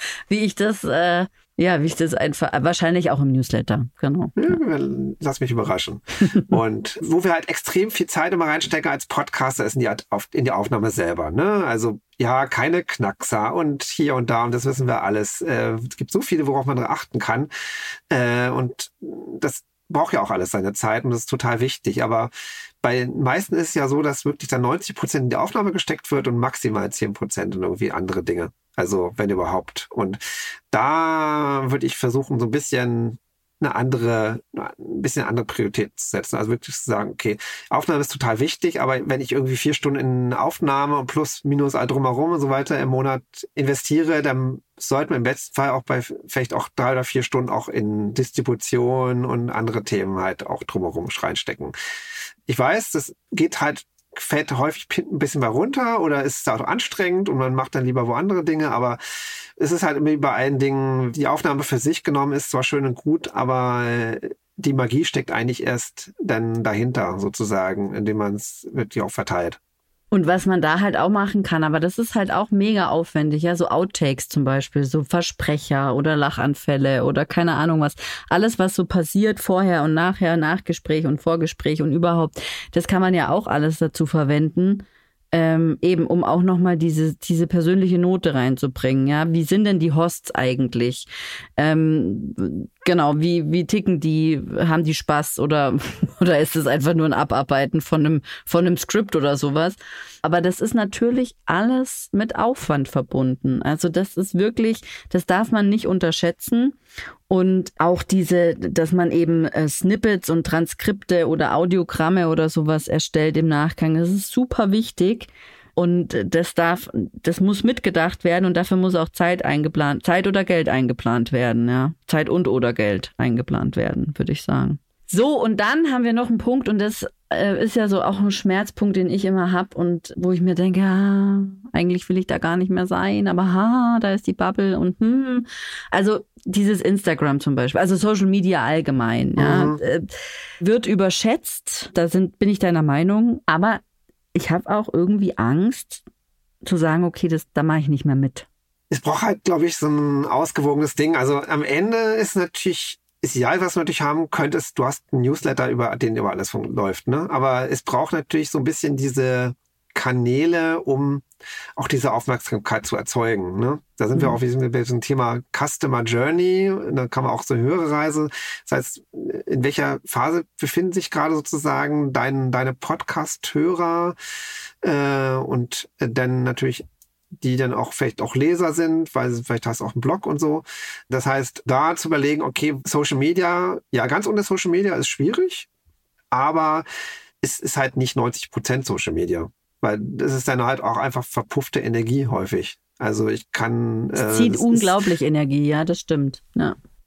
einfach, wahrscheinlich auch im Newsletter, genau. Ja, lass mich überraschen. Und wo wir halt extrem viel Zeit immer reinstecken als Podcaster ist in die Aufnahme selber, ne? Also, ja, keine Knackser und hier und da und das wissen wir alles. Es gibt so viele, worauf man achten kann. Und das braucht ja auch alles seine Zeit und das ist total wichtig. Aber bei den meisten ist es ja so, dass wirklich dann 90% in die Aufnahme gesteckt wird und maximal 10% in irgendwie andere Dinge. Also wenn überhaupt. Und da würde ich versuchen, so ein bisschen eine andere Priorität zu setzen. Also wirklich zu sagen, okay, Aufnahme ist total wichtig, aber wenn ich irgendwie 4 Stunden in Aufnahme und plus, minus all drumherum und so weiter im Monat investiere, dann sollten wir im besten Fall auch bei vielleicht auch 3 oder 4 Stunden auch in Distribution und andere Themen halt auch drumherum reinstecken. Ich weiß, das fällt häufig ein bisschen mal runter oder ist auch anstrengend und man macht dann lieber wo andere Dinge, aber es ist halt immer bei allen Dingen, die Aufnahme für sich genommen ist zwar schön und gut, aber die Magie steckt eigentlich erst dann dahinter sozusagen, indem man es wirklich auch verteilt. Und was man da halt auch machen kann, aber das ist halt auch mega aufwendig, ja, so Outtakes zum Beispiel, so Versprecher oder Lachanfälle oder keine Ahnung was. Alles, was so passiert vorher und nachher, Nachgespräch und Vorgespräch und überhaupt, das kann man ja auch alles dazu verwenden, eben um auch nochmal diese persönliche Note reinzubringen, ja. Wie sind denn die Hosts eigentlich? Genau, wie ticken die? Haben die Spaß oder ist es einfach nur ein Abarbeiten von einem Skript oder sowas? Aber das ist natürlich alles mit Aufwand verbunden. Also das ist wirklich, das darf man nicht unterschätzen. Und auch dass man eben Snippets und Transkripte oder Audiogramme oder sowas erstellt im Nachgang, das ist super wichtig. Und das muss mitgedacht werden und dafür muss auch Zeit oder Geld eingeplant werden, ja. Zeit oder Geld eingeplant werden, würde ich sagen. So, und dann haben wir noch einen Punkt und das ist ja so auch ein Schmerzpunkt, den ich immer habe und wo ich mir denke, eigentlich will ich da gar nicht mehr sein, aber da ist die Bubble und Also dieses Instagram zum Beispiel, also Social Media allgemein, ja, wird überschätzt, bin ich deiner Meinung, aber ich habe auch irgendwie Angst zu sagen, okay, da mache ich nicht mehr mit. Es braucht halt, glaube ich, so ein ausgewogenes Ding. Also am Ende ist ideal, was du natürlich haben könntest, du hast einen Newsletter, den über alles läuft, ne? Aber es braucht natürlich so ein bisschen diese Kanäle, um auch diese Aufmerksamkeit zu erzeugen, ne? Da sind wir auch bei diesem Thema Customer Journey, da kann man auch so eine höhere Reise. Das heißt, in welcher Phase befinden sich gerade sozusagen deine Podcast-Hörer und dann natürlich die dann auch vielleicht auch Leser sind, weil vielleicht hast du auch einen Blog und so. Das heißt, da zu überlegen, okay, Social Media, ja, ganz ohne Social Media ist schwierig, aber es ist halt nicht 90% Social Media, weil das ist dann halt auch einfach verpuffte Energie häufig. Also ich kann... Es zieht unglaublich Energie, ja, das stimmt, ja.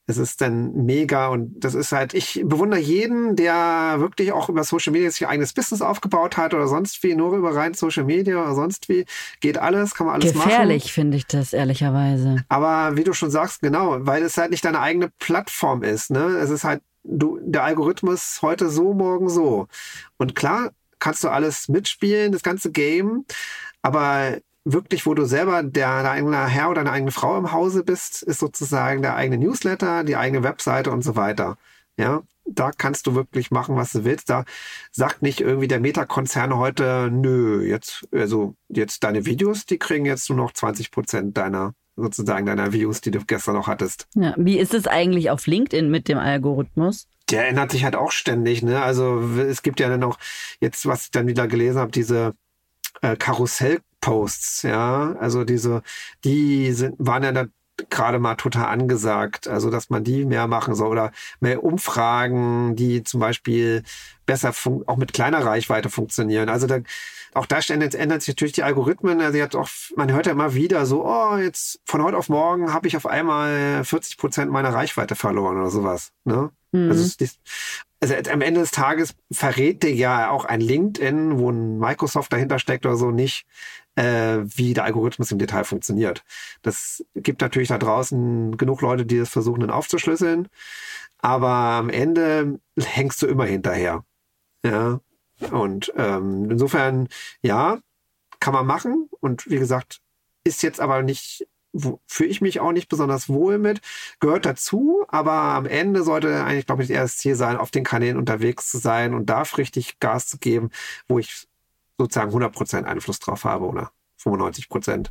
Es ist dann mega und das ist halt, ich bewundere jeden, der wirklich auch über Social Media sich ein eigenes Business aufgebaut hat oder sonst wie, nur über rein Social Media oder sonst wie, geht alles, kann man alles machen. Gefährlich finde ich das, ehrlicherweise. Aber wie du schon sagst, genau, weil es halt nicht deine eigene Plattform ist, ne? Es ist halt, der Algorithmus heute so, morgen so. Und klar, kannst du alles mitspielen, das ganze Game, aber wirklich, wo du selber der eigene Herr oder deine eigene Frau im Hause bist, ist sozusagen der eigene Newsletter, die eigene Webseite und so weiter. Ja, da kannst du wirklich machen, was du willst. Da sagt nicht irgendwie der Meta-Konzern heute, nö, jetzt deine Videos, die kriegen jetzt nur noch 20% deiner Views, die du gestern noch hattest. Ja, wie ist es eigentlich auf LinkedIn mit dem Algorithmus? Der ändert sich halt auch ständig, ne? Also es gibt ja dann noch jetzt, was ich dann wieder gelesen habe, diese Karussell-Posts, ja, also waren ja da gerade mal total angesagt, also dass man die mehr machen soll oder mehr Umfragen, die zum Beispiel besser auch mit kleiner Reichweite funktionieren. Also auch da ändern sich natürlich die Algorithmen. Also man hört ja immer wieder so, oh, jetzt von heute auf morgen habe ich auf einmal 40% meiner Reichweite verloren oder sowas. Ne? Mhm. Also am Ende des Tages verrät dir ja auch ein LinkedIn, wo ein Microsoft dahinter steckt oder so, nicht, wie der Algorithmus im Detail funktioniert. Das gibt natürlich da draußen genug Leute, die das versuchen dann aufzuschlüsseln. Aber am Ende hängst du immer hinterher. Ja. Und insofern, ja, kann man machen. Und wie gesagt, ist jetzt aber nicht, fühle ich mich auch nicht besonders wohl mit, gehört dazu, aber am Ende sollte eigentlich, glaube ich, eher das Ziel sein, auf den Kanälen unterwegs zu sein und da richtig Gas zu geben, wo ich sozusagen 100% Einfluss drauf habe oder 95%.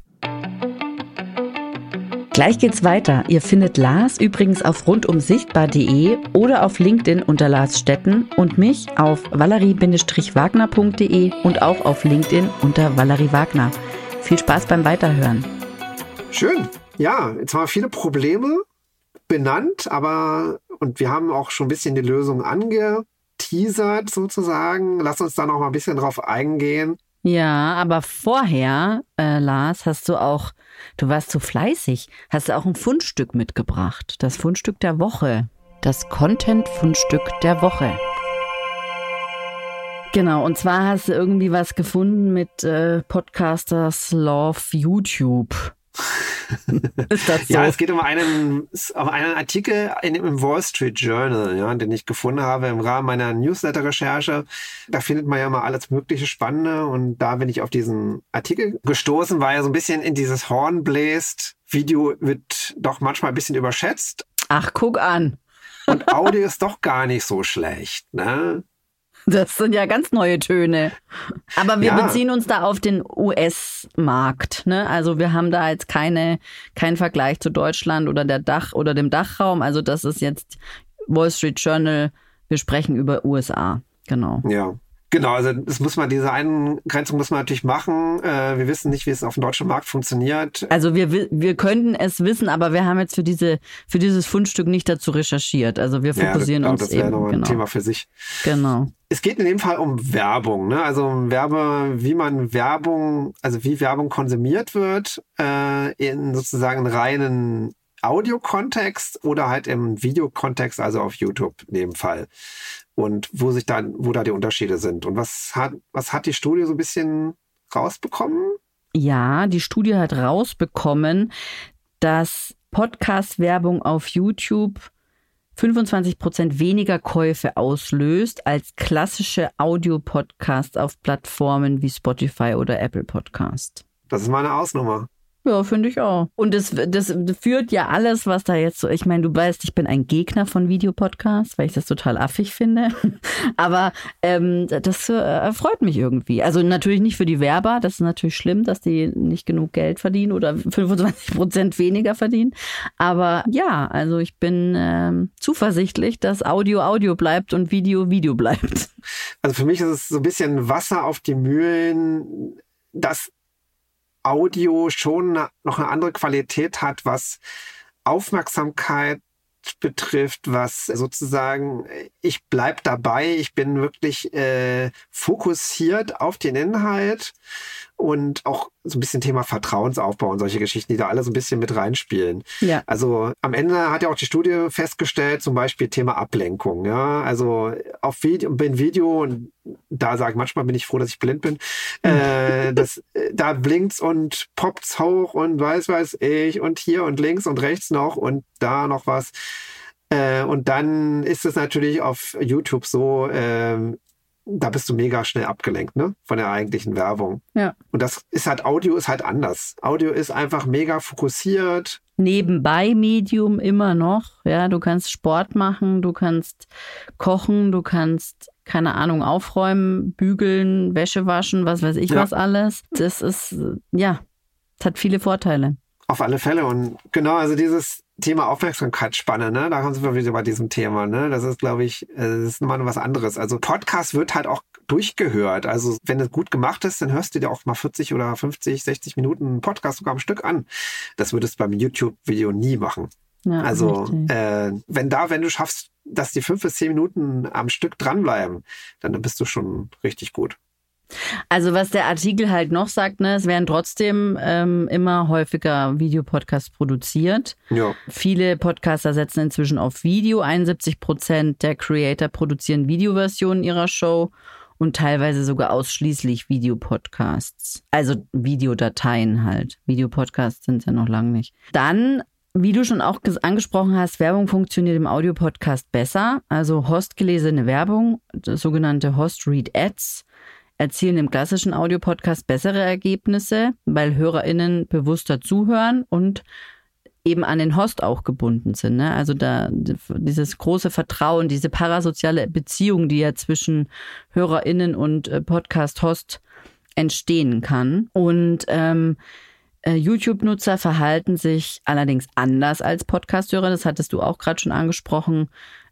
Gleich geht's weiter. Ihr findet Lars übrigens auf rundumsichtbar.de oder auf LinkedIn unter Lars Stetten und mich auf valerie-wagner.de und auch auf LinkedIn unter Valerie Wagner. Viel Spaß beim Weiterhören. Schön. Ja, jetzt haben wir viele Probleme benannt, und wir haben auch schon ein bisschen die Lösung angeteasert sozusagen. Lass uns da noch mal ein bisschen drauf eingehen. Ja, aber vorher, Lars, du warst so fleißig, hast du auch ein Fundstück mitgebracht. Das Fundstück der Woche. Das Content-Fundstück der Woche. Genau, und zwar hast du irgendwie was gefunden mit Podcasters Love YouTube. Ist das so? Ja, es geht um einen Artikel im Wall Street Journal, ja, den ich gefunden habe im Rahmen meiner Newsletter-Recherche. Da findet man ja mal alles mögliche Spannende und da bin ich auf diesen Artikel gestoßen, weil er so ein bisschen in dieses Horn bläst. Video wird doch manchmal ein bisschen überschätzt. Ach, guck an. Und Audio ist doch gar nicht so schlecht, ne? Das sind ja ganz neue Töne. Aber wir beziehen uns da auf den US-Markt, ne? Also wir haben da jetzt keinen Vergleich zu Deutschland oder dem Dachraum. Also das ist jetzt Wall Street Journal. Wir sprechen über USA. Genau. Ja. Genau, also diese Eingrenzung muss man natürlich machen. Wir wissen nicht, wie es auf dem deutschen Markt funktioniert. Also wir könnten es wissen, aber wir haben jetzt für dieses Fundstück nicht dazu recherchiert. Also wir fokussieren uns das wäre nochmal ein Thema für sich. Genau. Es geht in dem Fall um Werbung, ne? Also wie Werbung konsumiert wird, in sozusagen reinen Audio-Kontext oder halt im Videokontext, also auf YouTube in dem Fall. Und wo da die Unterschiede sind. Und was hat die Studie so ein bisschen rausbekommen? Ja, die Studie hat rausbekommen, dass Podcast-Werbung auf YouTube 25% weniger Käufe auslöst als klassische Audio-Podcasts auf Plattformen wie Spotify oder Apple Podcast. Das ist mal eine Ausnummer. Ja, finde ich auch. Und das führt ja alles, was da jetzt so, ich meine, du weißt, ich bin ein Gegner von Videopodcasts, weil ich das total affig finde. Aber das freut mich irgendwie. Also natürlich nicht für die Werber, das ist natürlich schlimm, dass die nicht genug Geld verdienen oder 25% weniger verdienen. Aber ja, also ich bin zuversichtlich, dass Audio bleibt und Video bleibt. Also für mich ist es so ein bisschen Wasser auf die Mühlen, dass Audio schon noch eine andere Qualität hat, was Aufmerksamkeit betrifft, was sozusagen, ich bleib dabei, ich bin wirklich fokussiert auf den Inhalt und auch so ein bisschen Thema Vertrauensaufbau und solche Geschichten, die da alle so ein bisschen mit reinspielen. Ja. Also am Ende hat ja auch die Studie festgestellt, zum Beispiel Thema Ablenkung. Ja, also auf Video, und da sage ich manchmal, bin ich froh, dass ich blind bin, da blinkt's und poppt's hoch und weiß ich und hier und links und rechts noch und da noch was. Und dann ist es natürlich auf YouTube so, da bist du mega schnell abgelenkt, ne? Von der eigentlichen Werbung. Ja. Und das ist halt, Audio ist halt anders. Audio ist einfach mega fokussiert. Nebenbei Medium immer noch. Ja, du kannst Sport machen, du kannst kochen, du kannst, keine Ahnung, aufräumen, bügeln, Wäsche waschen, was weiß ich was alles. Das ist, es hat viele Vorteile. Auf alle Fälle. Und genau, also dieses Thema Aufmerksamkeitsspanne, ne? Da kommen wir wieder bei diesem Thema, ne? Das ist, glaube ich, das ist mal was anderes. Also Podcast wird halt auch durchgehört. Also wenn es gut gemacht ist, dann hörst du dir auch mal 40 oder 50, 60 Minuten Podcast sogar am Stück an. Das würdest du beim YouTube-Video nie machen. Ja, also wenn du schaffst, dass die 5 bis 10 Minuten am Stück dranbleiben, dann bist du schon richtig gut. Also was der Artikel halt noch sagt, ne, es werden trotzdem immer häufiger Videopodcasts produziert. Ja. Viele Podcaster setzen inzwischen auf Video. 71% der Creator produzieren Videoversionen ihrer Show und teilweise sogar ausschließlich Videopodcasts. Also Videodateien halt. Videopodcasts sind ja noch lange nicht. Dann, wie du schon auch angesprochen hast, Werbung funktioniert im Audiopodcast besser. Also hostgelesene Werbung, sogenannte Host-Read-Ads, erzielen im klassischen Audiopodcast bessere Ergebnisse, weil HörerInnen bewusster zuhören und eben an den Host auch gebunden sind. Ne? Also da dieses große Vertrauen, diese parasoziale Beziehung, die ja zwischen HörerInnen und Podcast-Host entstehen kann. Und YouTube-Nutzer verhalten sich allerdings anders als Podcast-Hörer. Das hattest du auch gerade schon angesprochen.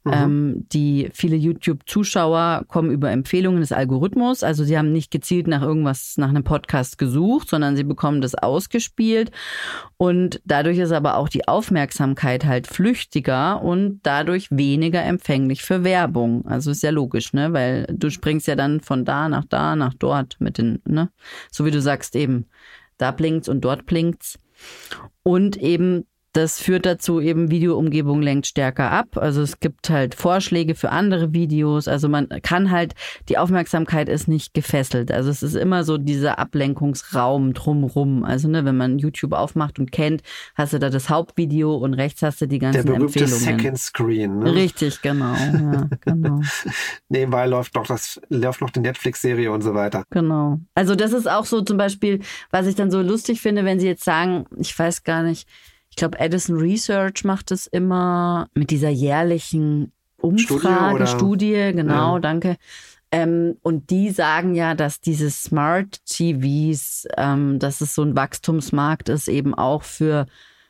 Die viele YouTube-Zuschauer kommen über Empfehlungen des Algorithmus. Also sie haben nicht gezielt nach einem Podcast gesucht, sondern sie bekommen das ausgespielt. Und dadurch ist aber auch die Aufmerksamkeit halt flüchtiger und dadurch weniger empfänglich für Werbung. Also ist ja logisch, ne? Weil du springst ja dann von da, nach dort mit den, ne? So wie du sagst eben, da blinkt's und dort blinkt's. Und eben das führt dazu, eben Videoumgebung lenkt stärker ab. Also es gibt halt Vorschläge für andere Videos. Also man kann halt, die Aufmerksamkeit ist nicht gefesselt. Also es ist immer so dieser Ablenkungsraum drumrum. Also ne, wenn man YouTube aufmacht und kennt, hast du da das Hauptvideo und rechts hast du die ganzen Empfehlungen. Der berühmte Second Screen. Ne? Richtig, genau. Ja, genau. Nebenbei läuft noch die Netflix-Serie und so weiter. Genau. Also das ist auch so zum Beispiel, was ich dann so lustig finde, wenn sie jetzt sagen, ich weiß gar nicht, ich glaube, Edison Research macht es immer mit dieser jährlichen Studie, genau, ja. Danke. Und die sagen ja, dass diese Smart TVs, dass es so ein Wachstumsmarkt ist, eben auch für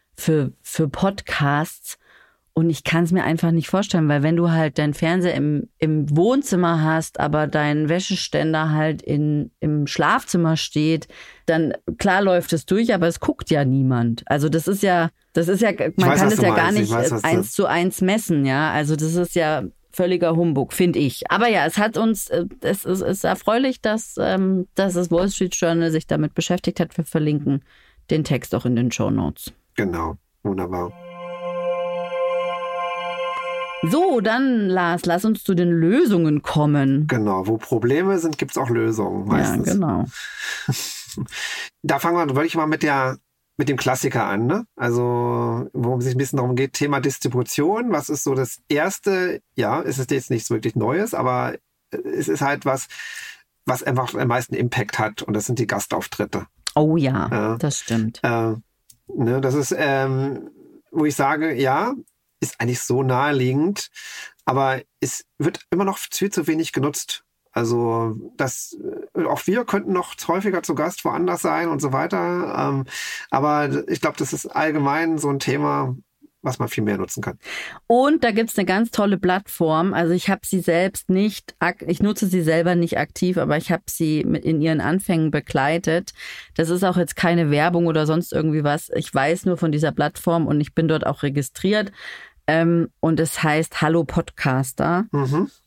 Podcasts. Und ich kann es mir einfach nicht vorstellen, weil wenn du halt deinen Fernseher im Wohnzimmer hast, aber dein Wäscheständer halt im Schlafzimmer steht, dann klar läuft es durch, aber es guckt ja niemand. Also das ist ja, man kann es ja gar nicht 1:1 messen, ja. Also das ist ja völliger Humbug, finde ich. Aber ja, es ist erfreulich, dass das Wall Street Journal sich damit beschäftigt hat. Wir verlinken den Text auch in den Shownotes. Genau, wunderbar. So, dann Lars, lass uns zu den Lösungen kommen. Genau, wo Probleme sind, gibt es auch Lösungen meistens. Ja, genau. Da wollte ich mal mit dem Klassiker an, ne? Also, worum es sich ein bisschen darum geht, Thema Distribution. Was ist so das Erste? Ja, es ist jetzt nichts wirklich Neues, aber es ist halt was einfach am meisten Impact hat, und das sind die Gastauftritte. Oh ja, das stimmt. Ne, das ist, wo ich sage, ja, ist eigentlich so naheliegend, aber es wird immer noch viel zu wenig genutzt. Also auch wir könnten noch häufiger zu Gast woanders sein und so weiter. Aber ich glaube, das ist allgemein so ein Thema, was man viel mehr nutzen kann. Und da gibt's eine ganz tolle Plattform. Also ich habe sie selbst ich nutze sie selber nicht aktiv, aber ich habe sie in ihren Anfängen begleitet. Das ist auch jetzt keine Werbung oder sonst irgendwie was. Ich weiß nur von dieser Plattform und ich bin dort auch registriert. Und es heißt Hallo Podcaster.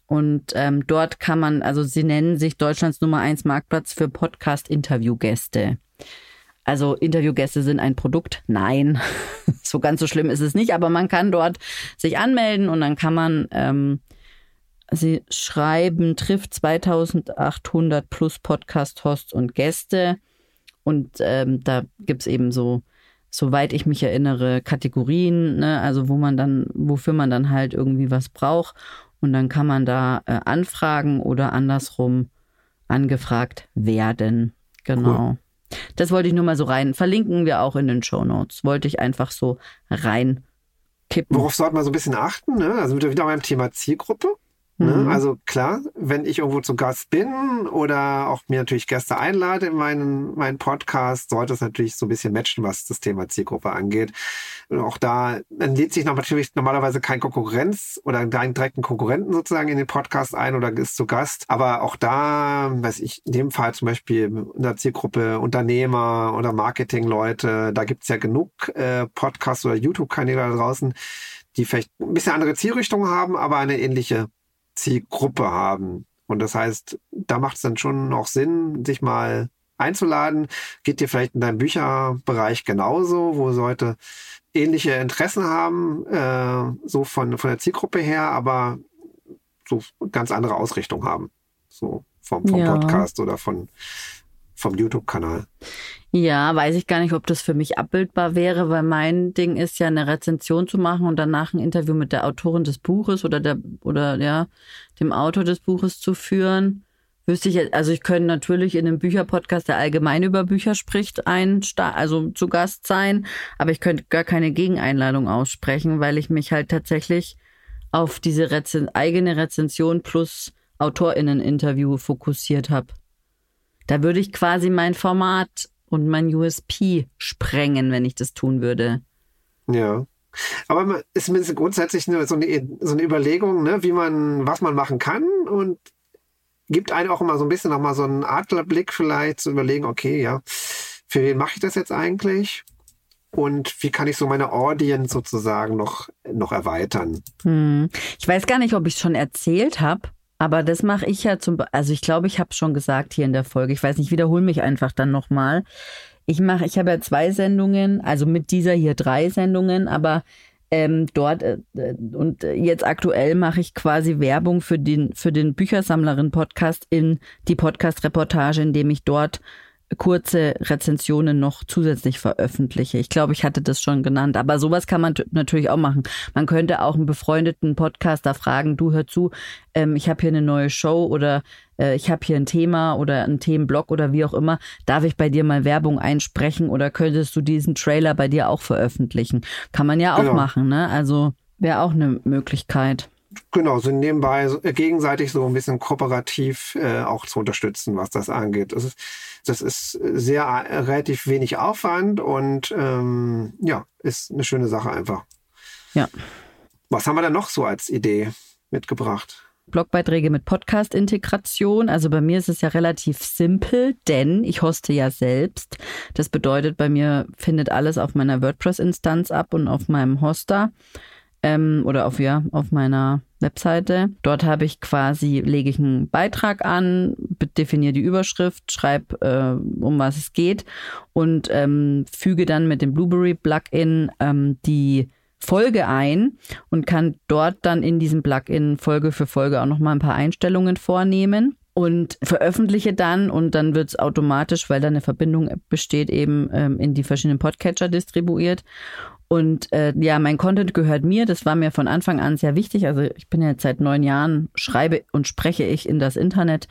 Und dort kann man, also sie nennen sich Deutschlands Nummer 1 Marktplatz für Podcast-Interviewgäste. Also Interviewgäste sind ein Produkt? Nein, so ganz so schlimm ist es nicht, aber man kann dort sich anmelden und dann kann man, sie schreiben, trifft 2800 plus Podcast-Hosts und Gäste und da gibt's eben so, soweit ich mich erinnere, Kategorien, ne? Also wofür man dann halt irgendwie was braucht und dann kann man da anfragen oder andersrum angefragt werden. Genau. Cool. Das wollte ich nur mal so rein. Verlinken wir auch in den Shownotes. Wollte ich einfach so reinkippen. Worauf sollte man so ein bisschen achten? Ne? Also wieder beim Thema Zielgruppe. Ne? Also klar, wenn ich irgendwo zu Gast bin oder auch mir natürlich Gäste einlade in meinen Podcast, sollte es natürlich so ein bisschen matchen, was das Thema Zielgruppe angeht. Und auch da lädt sich natürlich normalerweise kein Konkurrenz oder keinen direkten Konkurrenten sozusagen in den Podcast ein oder ist zu Gast. Aber auch da, weiß ich, in dem Fall zum Beispiel in der Zielgruppe Unternehmer oder Marketingleute, da gibt's ja genug Podcasts oder YouTube-Kanäle da draußen, die vielleicht ein bisschen andere Zielrichtungen haben, aber eine ähnliche Zielgruppe haben. Und das heißt, da macht es dann schon auch Sinn, sich mal einzuladen. Geht dir vielleicht in deinem Bücherbereich genauso, wo Leute ähnliche Interessen haben, so von der Zielgruppe her, aber so ganz andere Ausrichtung haben. So vom Podcast oder vom YouTube-Kanal. Ja, weiß ich gar nicht, ob das für mich abbildbar wäre, weil mein Ding ist ja, eine Rezension zu machen und danach ein Interview mit der Autorin des Buches oder dem Autor des Buches zu führen. Wüsste ich, also ich könnte natürlich in einem Bücherpodcast, der allgemein über Bücher spricht, also zu Gast sein, aber ich könnte gar keine Gegeneinladung aussprechen, weil ich mich halt tatsächlich auf diese eigene Rezension plus AutorInnen-Interview fokussiert habe. Da würde ich quasi mein Format und mein USP sprengen, wenn ich das tun würde. Ja. Aber ist zumindest grundsätzlich so eine Überlegung, ne, was man machen kann und gibt einem auch immer so ein bisschen nochmal so einen Adlerblick vielleicht zu überlegen, okay, ja, für wen mache ich das jetzt eigentlich? Und wie kann ich so meine Audience sozusagen noch erweitern? Ich weiß gar nicht, ob ich es schon erzählt habe. Aber das mache ich ja also ich glaube, ich habe es schon gesagt hier in der Folge. Ich weiß nicht, wiederhole mich einfach dann nochmal. Ich habe ja 2 Sendungen, also mit dieser hier 3 Sendungen, aber dort und jetzt aktuell mache ich quasi Werbung für den Büchersammlerin-Podcast in die Podcast-Reportage, indem ich dort kurze Rezensionen noch zusätzlich veröffentliche. Ich glaube, ich hatte das schon genannt, aber sowas kann man natürlich auch machen. Man könnte auch einen befreundeten Podcaster fragen, du hör zu, ich habe hier eine neue Show oder ich habe hier ein Thema oder einen Themenblog oder wie auch immer, darf ich bei dir mal Werbung einsprechen oder könntest du diesen Trailer bei dir auch veröffentlichen? Kann man ja auch machen, ne? Also wäre auch eine Möglichkeit. Genau, so nebenbei gegenseitig so ein bisschen kooperativ auch zu unterstützen, was das angeht. Das ist relativ wenig Aufwand und ist eine schöne Sache einfach. Ja. Was haben wir denn noch so als Idee mitgebracht? Blogbeiträge mit Podcast-Integration. Also bei mir ist es ja relativ simpel, denn ich hoste ja selbst. Das bedeutet, bei mir findet alles auf meiner WordPress-Instanz ab und auf meinem Hoster. Oder auf meiner Webseite. Dort lege ich einen Beitrag an, definiere die Überschrift, schreibe, um was es geht und füge dann mit dem Blueberry-Plugin die Folge ein und kann dort dann in diesem Plugin Folge für Folge auch nochmal ein paar Einstellungen vornehmen. Und veröffentliche dann und dann wird es automatisch, weil da eine Verbindung besteht, eben in die verschiedenen Podcatcher distribuiert. Und mein Content gehört mir, das war mir von Anfang an sehr wichtig. Also ich bin jetzt seit 9 Jahren, schreibe und spreche ich in das Internet.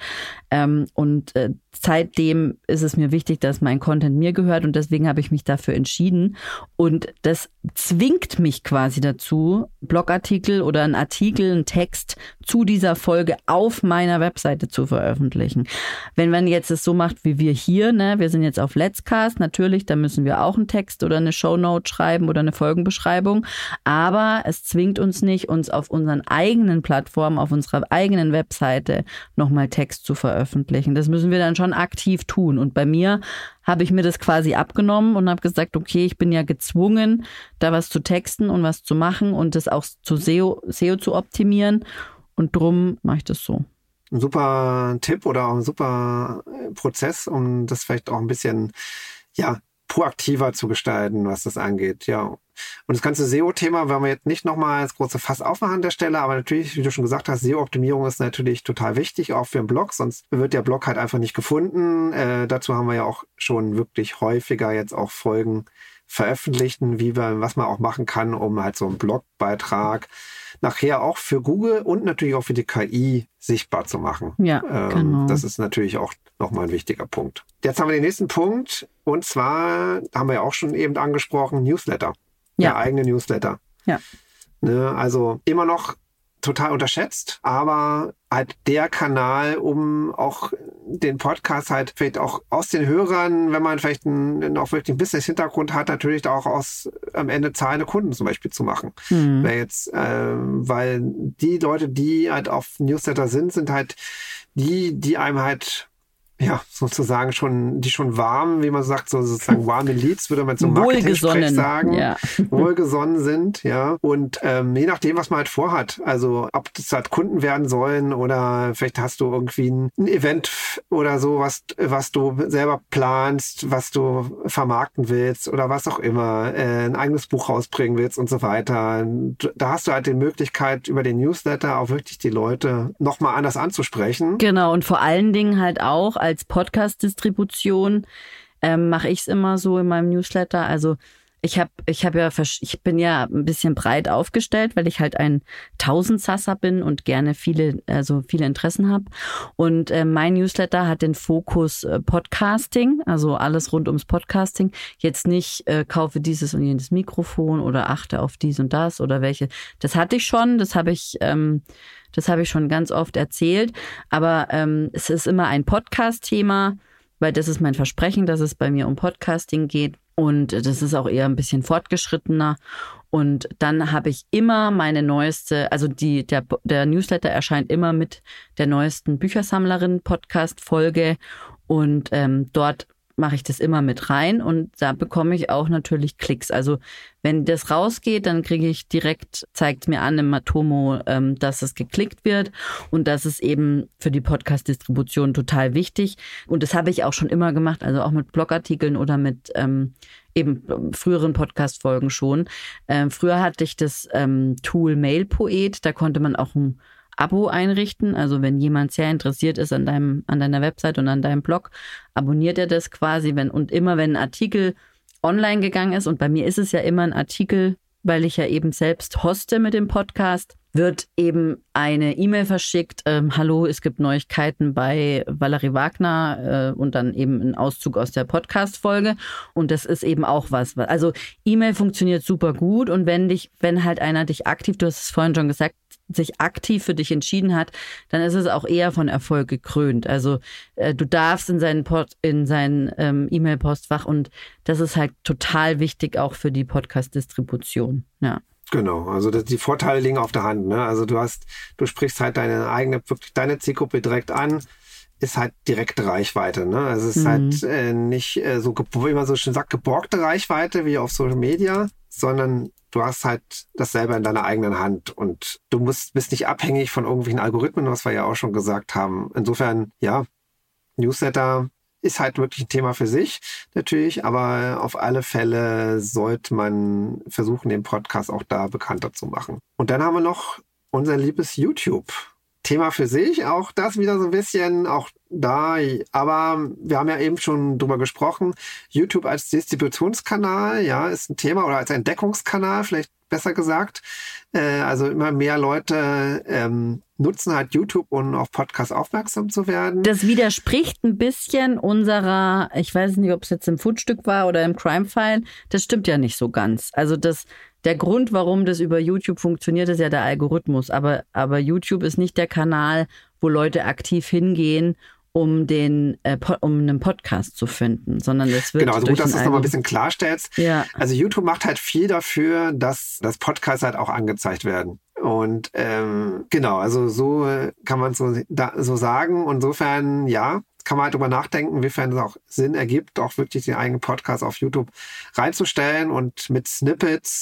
Seitdem ist es mir wichtig, dass mein Content mir gehört und deswegen habe ich mich dafür entschieden. Und das zwingt mich quasi dazu, Blogartikel oder einen Artikel, einen Text zu dieser Folge auf meiner Webseite zu veröffentlichen. Wenn man jetzt es so macht wie wir hier, ne, wir sind jetzt auf Let's Cast, natürlich, da müssen wir auch einen Text oder eine Shownote schreiben oder eine Folgenbeschreibung, aber es zwingt uns nicht, uns auf unseren eigenen Plattformen, auf unserer eigenen Webseite nochmal Text zu veröffentlichen. Das müssen wir dann schon aktiv tun. Und bei mir habe ich mir das quasi abgenommen und habe gesagt, okay, ich bin ja gezwungen, da was zu texten und was zu machen und das auch zu SEO zu optimieren. Und drum mache ich das so. Ein super Tipp oder auch ein super Prozess, um das vielleicht auch ein bisschen, ja, proaktiver zu gestalten, was das angeht, ja. Und das ganze SEO-Thema wollen wir jetzt nicht nochmal als große Fass aufmachen an der Stelle, aber natürlich, wie du schon gesagt hast, SEO-Optimierung ist natürlich total wichtig, auch für einen Blog, sonst wird der Blog halt einfach nicht gefunden. Dazu haben wir ja auch schon wirklich häufiger jetzt auch Folgen veröffentlichen, was man auch machen kann, um halt so einen Blogbeitrag nachher auch für Google und natürlich auch für die KI sichtbar zu machen. Ja, genau. Das ist natürlich auch nochmal ein wichtiger Punkt. Jetzt haben wir den nächsten Punkt und zwar haben wir ja auch schon eben angesprochen, Newsletter. Ja. Der eigene Newsletter. Ja. Ne, also immer noch total unterschätzt, aber halt der Kanal, um auch den Podcast halt vielleicht auch aus den Hörern, wenn man vielleicht auch wirklich ein Business-Hintergrund hat, natürlich auch aus am Ende zahlende Kunden zum Beispiel zu machen. Weil die Leute, die halt auf Newsletter sind halt die einem halt sozusagen schon warm, wie man sagt, so sozusagen warme Leads, würde man zum Marketing-Sprech sagen, wohlgesonnen sind, ja. Und je nachdem, was man halt vorhat, also ob das halt Kunden werden sollen oder vielleicht hast du irgendwie ein Event oder so, was du selber planst, was du vermarkten willst oder was auch immer, ein eigenes Buch rausbringen willst und so weiter. Da hast du halt die Möglichkeit, über den Newsletter auch wirklich die Leute nochmal anders anzusprechen. Genau, und vor allen Dingen halt auch als Podcast-Distribution mache ich es immer so in meinem Newsletter. Also ich bin ja ein bisschen breit aufgestellt, weil ich halt ein Tausendsasser bin und gerne viele Interessen habe. Und mein Newsletter hat den Fokus Podcasting, also alles rund ums Podcasting. Jetzt nicht kaufe dieses und jenes Mikrofon oder achte auf dies und das oder welche. Das hatte ich schon, das habe ich schon ganz oft erzählt. Aber es ist immer ein Podcast-Thema, weil das ist mein Versprechen, dass es bei mir um Podcasting geht. Und das ist auch eher ein bisschen fortgeschrittener. Und dann habe ich immer meine neueste, also der Newsletter erscheint immer mit der neuesten Büchersammlerin-Podcast-Folge. Und dort mache ich das immer mit rein und da bekomme ich auch natürlich Klicks. Also wenn das rausgeht, dann kriege ich direkt, zeigt mir an im Matomo, dass es geklickt wird und das ist eben für die Podcast-Distribution total wichtig. Und das habe ich auch schon immer gemacht, also auch mit Blogartikeln oder mit eben früheren Podcast-Folgen schon. Früher hatte ich das Tool Mailpoet, da konnte man auch ein Abo einrichten. Also wenn jemand sehr interessiert ist an deiner Website und an deinem Blog, abonniert er das quasi, wenn ein Artikel online gegangen ist. Und bei mir ist es ja immer ein Artikel, weil ich ja eben selbst hoste mit dem Podcast, wird eben eine E-Mail verschickt, hallo, es gibt Neuigkeiten bei Valerie Wagner und dann eben ein Auszug aus der Podcast-Folge. Und das ist eben auch was. Also E-Mail funktioniert super gut und wenn halt einer dich aktiv, du hast es vorhin schon gesagt, sich aktiv für dich entschieden hat, dann ist es auch eher von Erfolg gekrönt. Also du darfst in seinen E-Mail-Postfach und das ist halt total wichtig auch für die Podcast-Distribution. Ja. Genau, also die Vorteile liegen auf der Hand. Ne? Also du sprichst halt deine Zielgruppe direkt an, ist halt direkte Reichweite. Ne? Also es ist halt nicht so, wie man so schön sagt, geborgte Reichweite wie auf Social Media, sondern du hast halt das selber in deiner eigenen Hand und du bist nicht abhängig von irgendwelchen Algorithmen, was wir ja auch schon gesagt haben. Insofern, ja, Newsletter ist halt wirklich ein Thema für sich, natürlich, aber auf alle Fälle sollte man versuchen, den Podcast auch da bekannter zu machen. Und dann haben wir noch unser liebes YouTube. Thema für sich, auch das wieder so ein bisschen, auch da, aber wir haben ja eben schon drüber gesprochen, YouTube als Distributionskanal, ja, ist ein Thema oder als Entdeckungskanal, vielleicht besser gesagt. Also immer mehr Leute nutzen halt YouTube, um auf Podcasts aufmerksam zu werden. Das widerspricht ein bisschen unserer, ich weiß nicht, ob es jetzt im Fundstück war oder im Crime-File, das stimmt ja nicht so ganz. Also der Grund, warum das über YouTube funktioniert, ist ja der Algorithmus. Aber YouTube ist nicht der Kanal, wo Leute aktiv hingehen, um einen Podcast zu finden, sondern es wird. Genau, also gut, dass du es nochmal ein bisschen klarstellst. Ja. Also YouTube macht halt viel dafür, dass Podcasts halt auch angezeigt werden. Und genau, also so kann man es so sagen. Und insofern, ja, kann man halt drüber nachdenken, inwiefern es auch Sinn ergibt, auch wirklich den eigenen Podcast auf YouTube reinzustellen und mit Snippets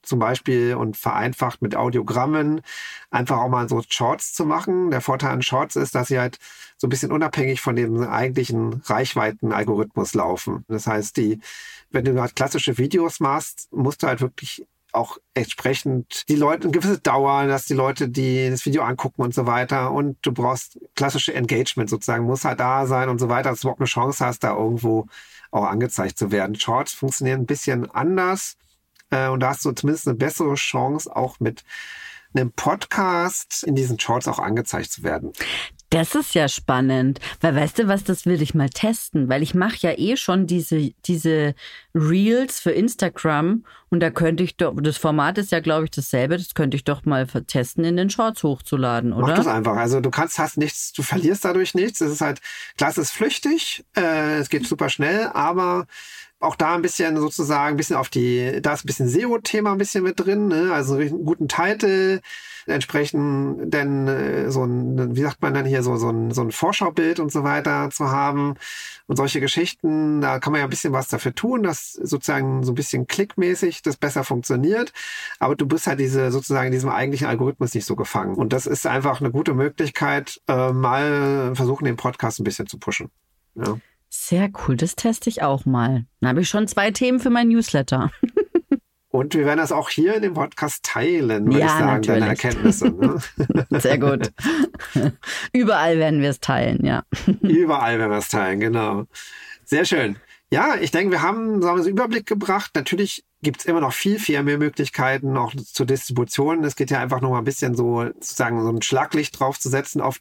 zum Beispiel und vereinfacht mit Audiogrammen einfach auch mal so Shorts zu machen. Der Vorteil an Shorts ist, dass sie halt so ein bisschen unabhängig von dem eigentlichen Reichweiten-Algorithmus laufen. Das heißt, wenn du halt klassische Videos machst, musst du halt wirklich auch entsprechend die Leute eine gewisse Dauer, dass die Leute das Video angucken und so weiter. Und du brauchst klassische Engagement sozusagen, muss halt da sein und so weiter, dass du überhaupt eine Chance hast, da irgendwo auch angezeigt zu werden. Shorts funktionieren ein bisschen anders und da hast du zumindest eine bessere Chance, auch mit einem Podcast in diesen Shorts auch angezeigt zu werden. Das ist ja spannend, weil weißt du was, das will ich mal testen, weil ich mache ja eh schon diese Reels für Instagram und da könnte ich doch, das Format ist ja glaube ich dasselbe, das könnte ich doch mal testen, in den Shorts hochzuladen, oder? Mach das einfach, also du hast nichts, du verlierst dadurch nichts, es ist halt, klar, es ist flüchtig, es geht super schnell, aber auch da ein bisschen sozusagen, ein bisschen da ist ein bisschen SEO-Thema ein bisschen mit drin, ne? Also einen guten Titel, entsprechend denn wie sagt man dann hier, so ein Vorschaubild und so weiter zu haben und solche Geschichten, da kann man ja ein bisschen was dafür tun, dass sozusagen so ein bisschen klickmäßig das besser funktioniert, aber du bist halt sozusagen in diesem eigentlichen Algorithmus nicht so gefangen und das ist einfach eine gute Möglichkeit, mal versuchen, den Podcast ein bisschen zu pushen. Ja. Sehr cool, das teste ich auch mal. Dann habe ich schon 2 Themen für mein Newsletter. Und wir werden das auch hier in dem Podcast teilen, würde ich sagen, natürlich. deine Erkenntnisse. Ne? Sehr gut. Überall werden wir es teilen, ja. Überall werden wir es teilen, genau. Sehr schön. Ja, ich denke, wir haben so einen Überblick gebracht. Natürlich gibt es immer noch viel, viel mehr Möglichkeiten, auch zur Distribution. Es geht ja einfach nur mal ein bisschen sozusagen so ein Schlaglicht drauf zu setzen auf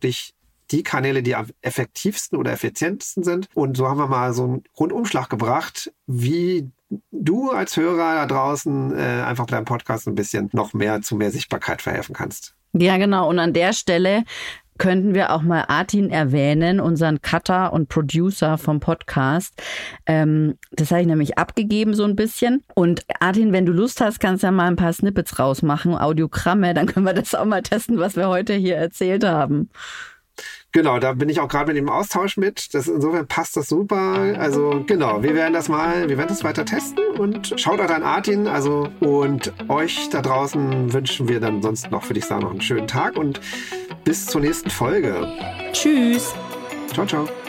die Kanäle, die am effektivsten oder effizientesten sind. Und so haben wir mal so einen Rundumschlag gebracht, wie du als Hörer da draußen einfach bei deinem Podcast ein bisschen noch mehr zu mehr Sichtbarkeit verhelfen kannst. Ja, genau. Und an der Stelle könnten wir auch mal Artin erwähnen, unseren Cutter und Producer vom Podcast. Das habe ich nämlich abgegeben so ein bisschen. Und Artin, wenn du Lust hast, kannst du ja mal ein paar Snippets rausmachen, Audiogramme. Dann können wir das auch mal testen, was wir heute hier erzählt haben. Genau, da bin ich auch gerade mit dem Austausch mit. Insofern passt das super. Also genau, wir werden das weiter testen und schaut an Artin. Und euch da draußen wünschen wir dann sonst noch, würde ich sagen, noch einen schönen Tag und bis zur nächsten Folge. Tschüss. Ciao, ciao.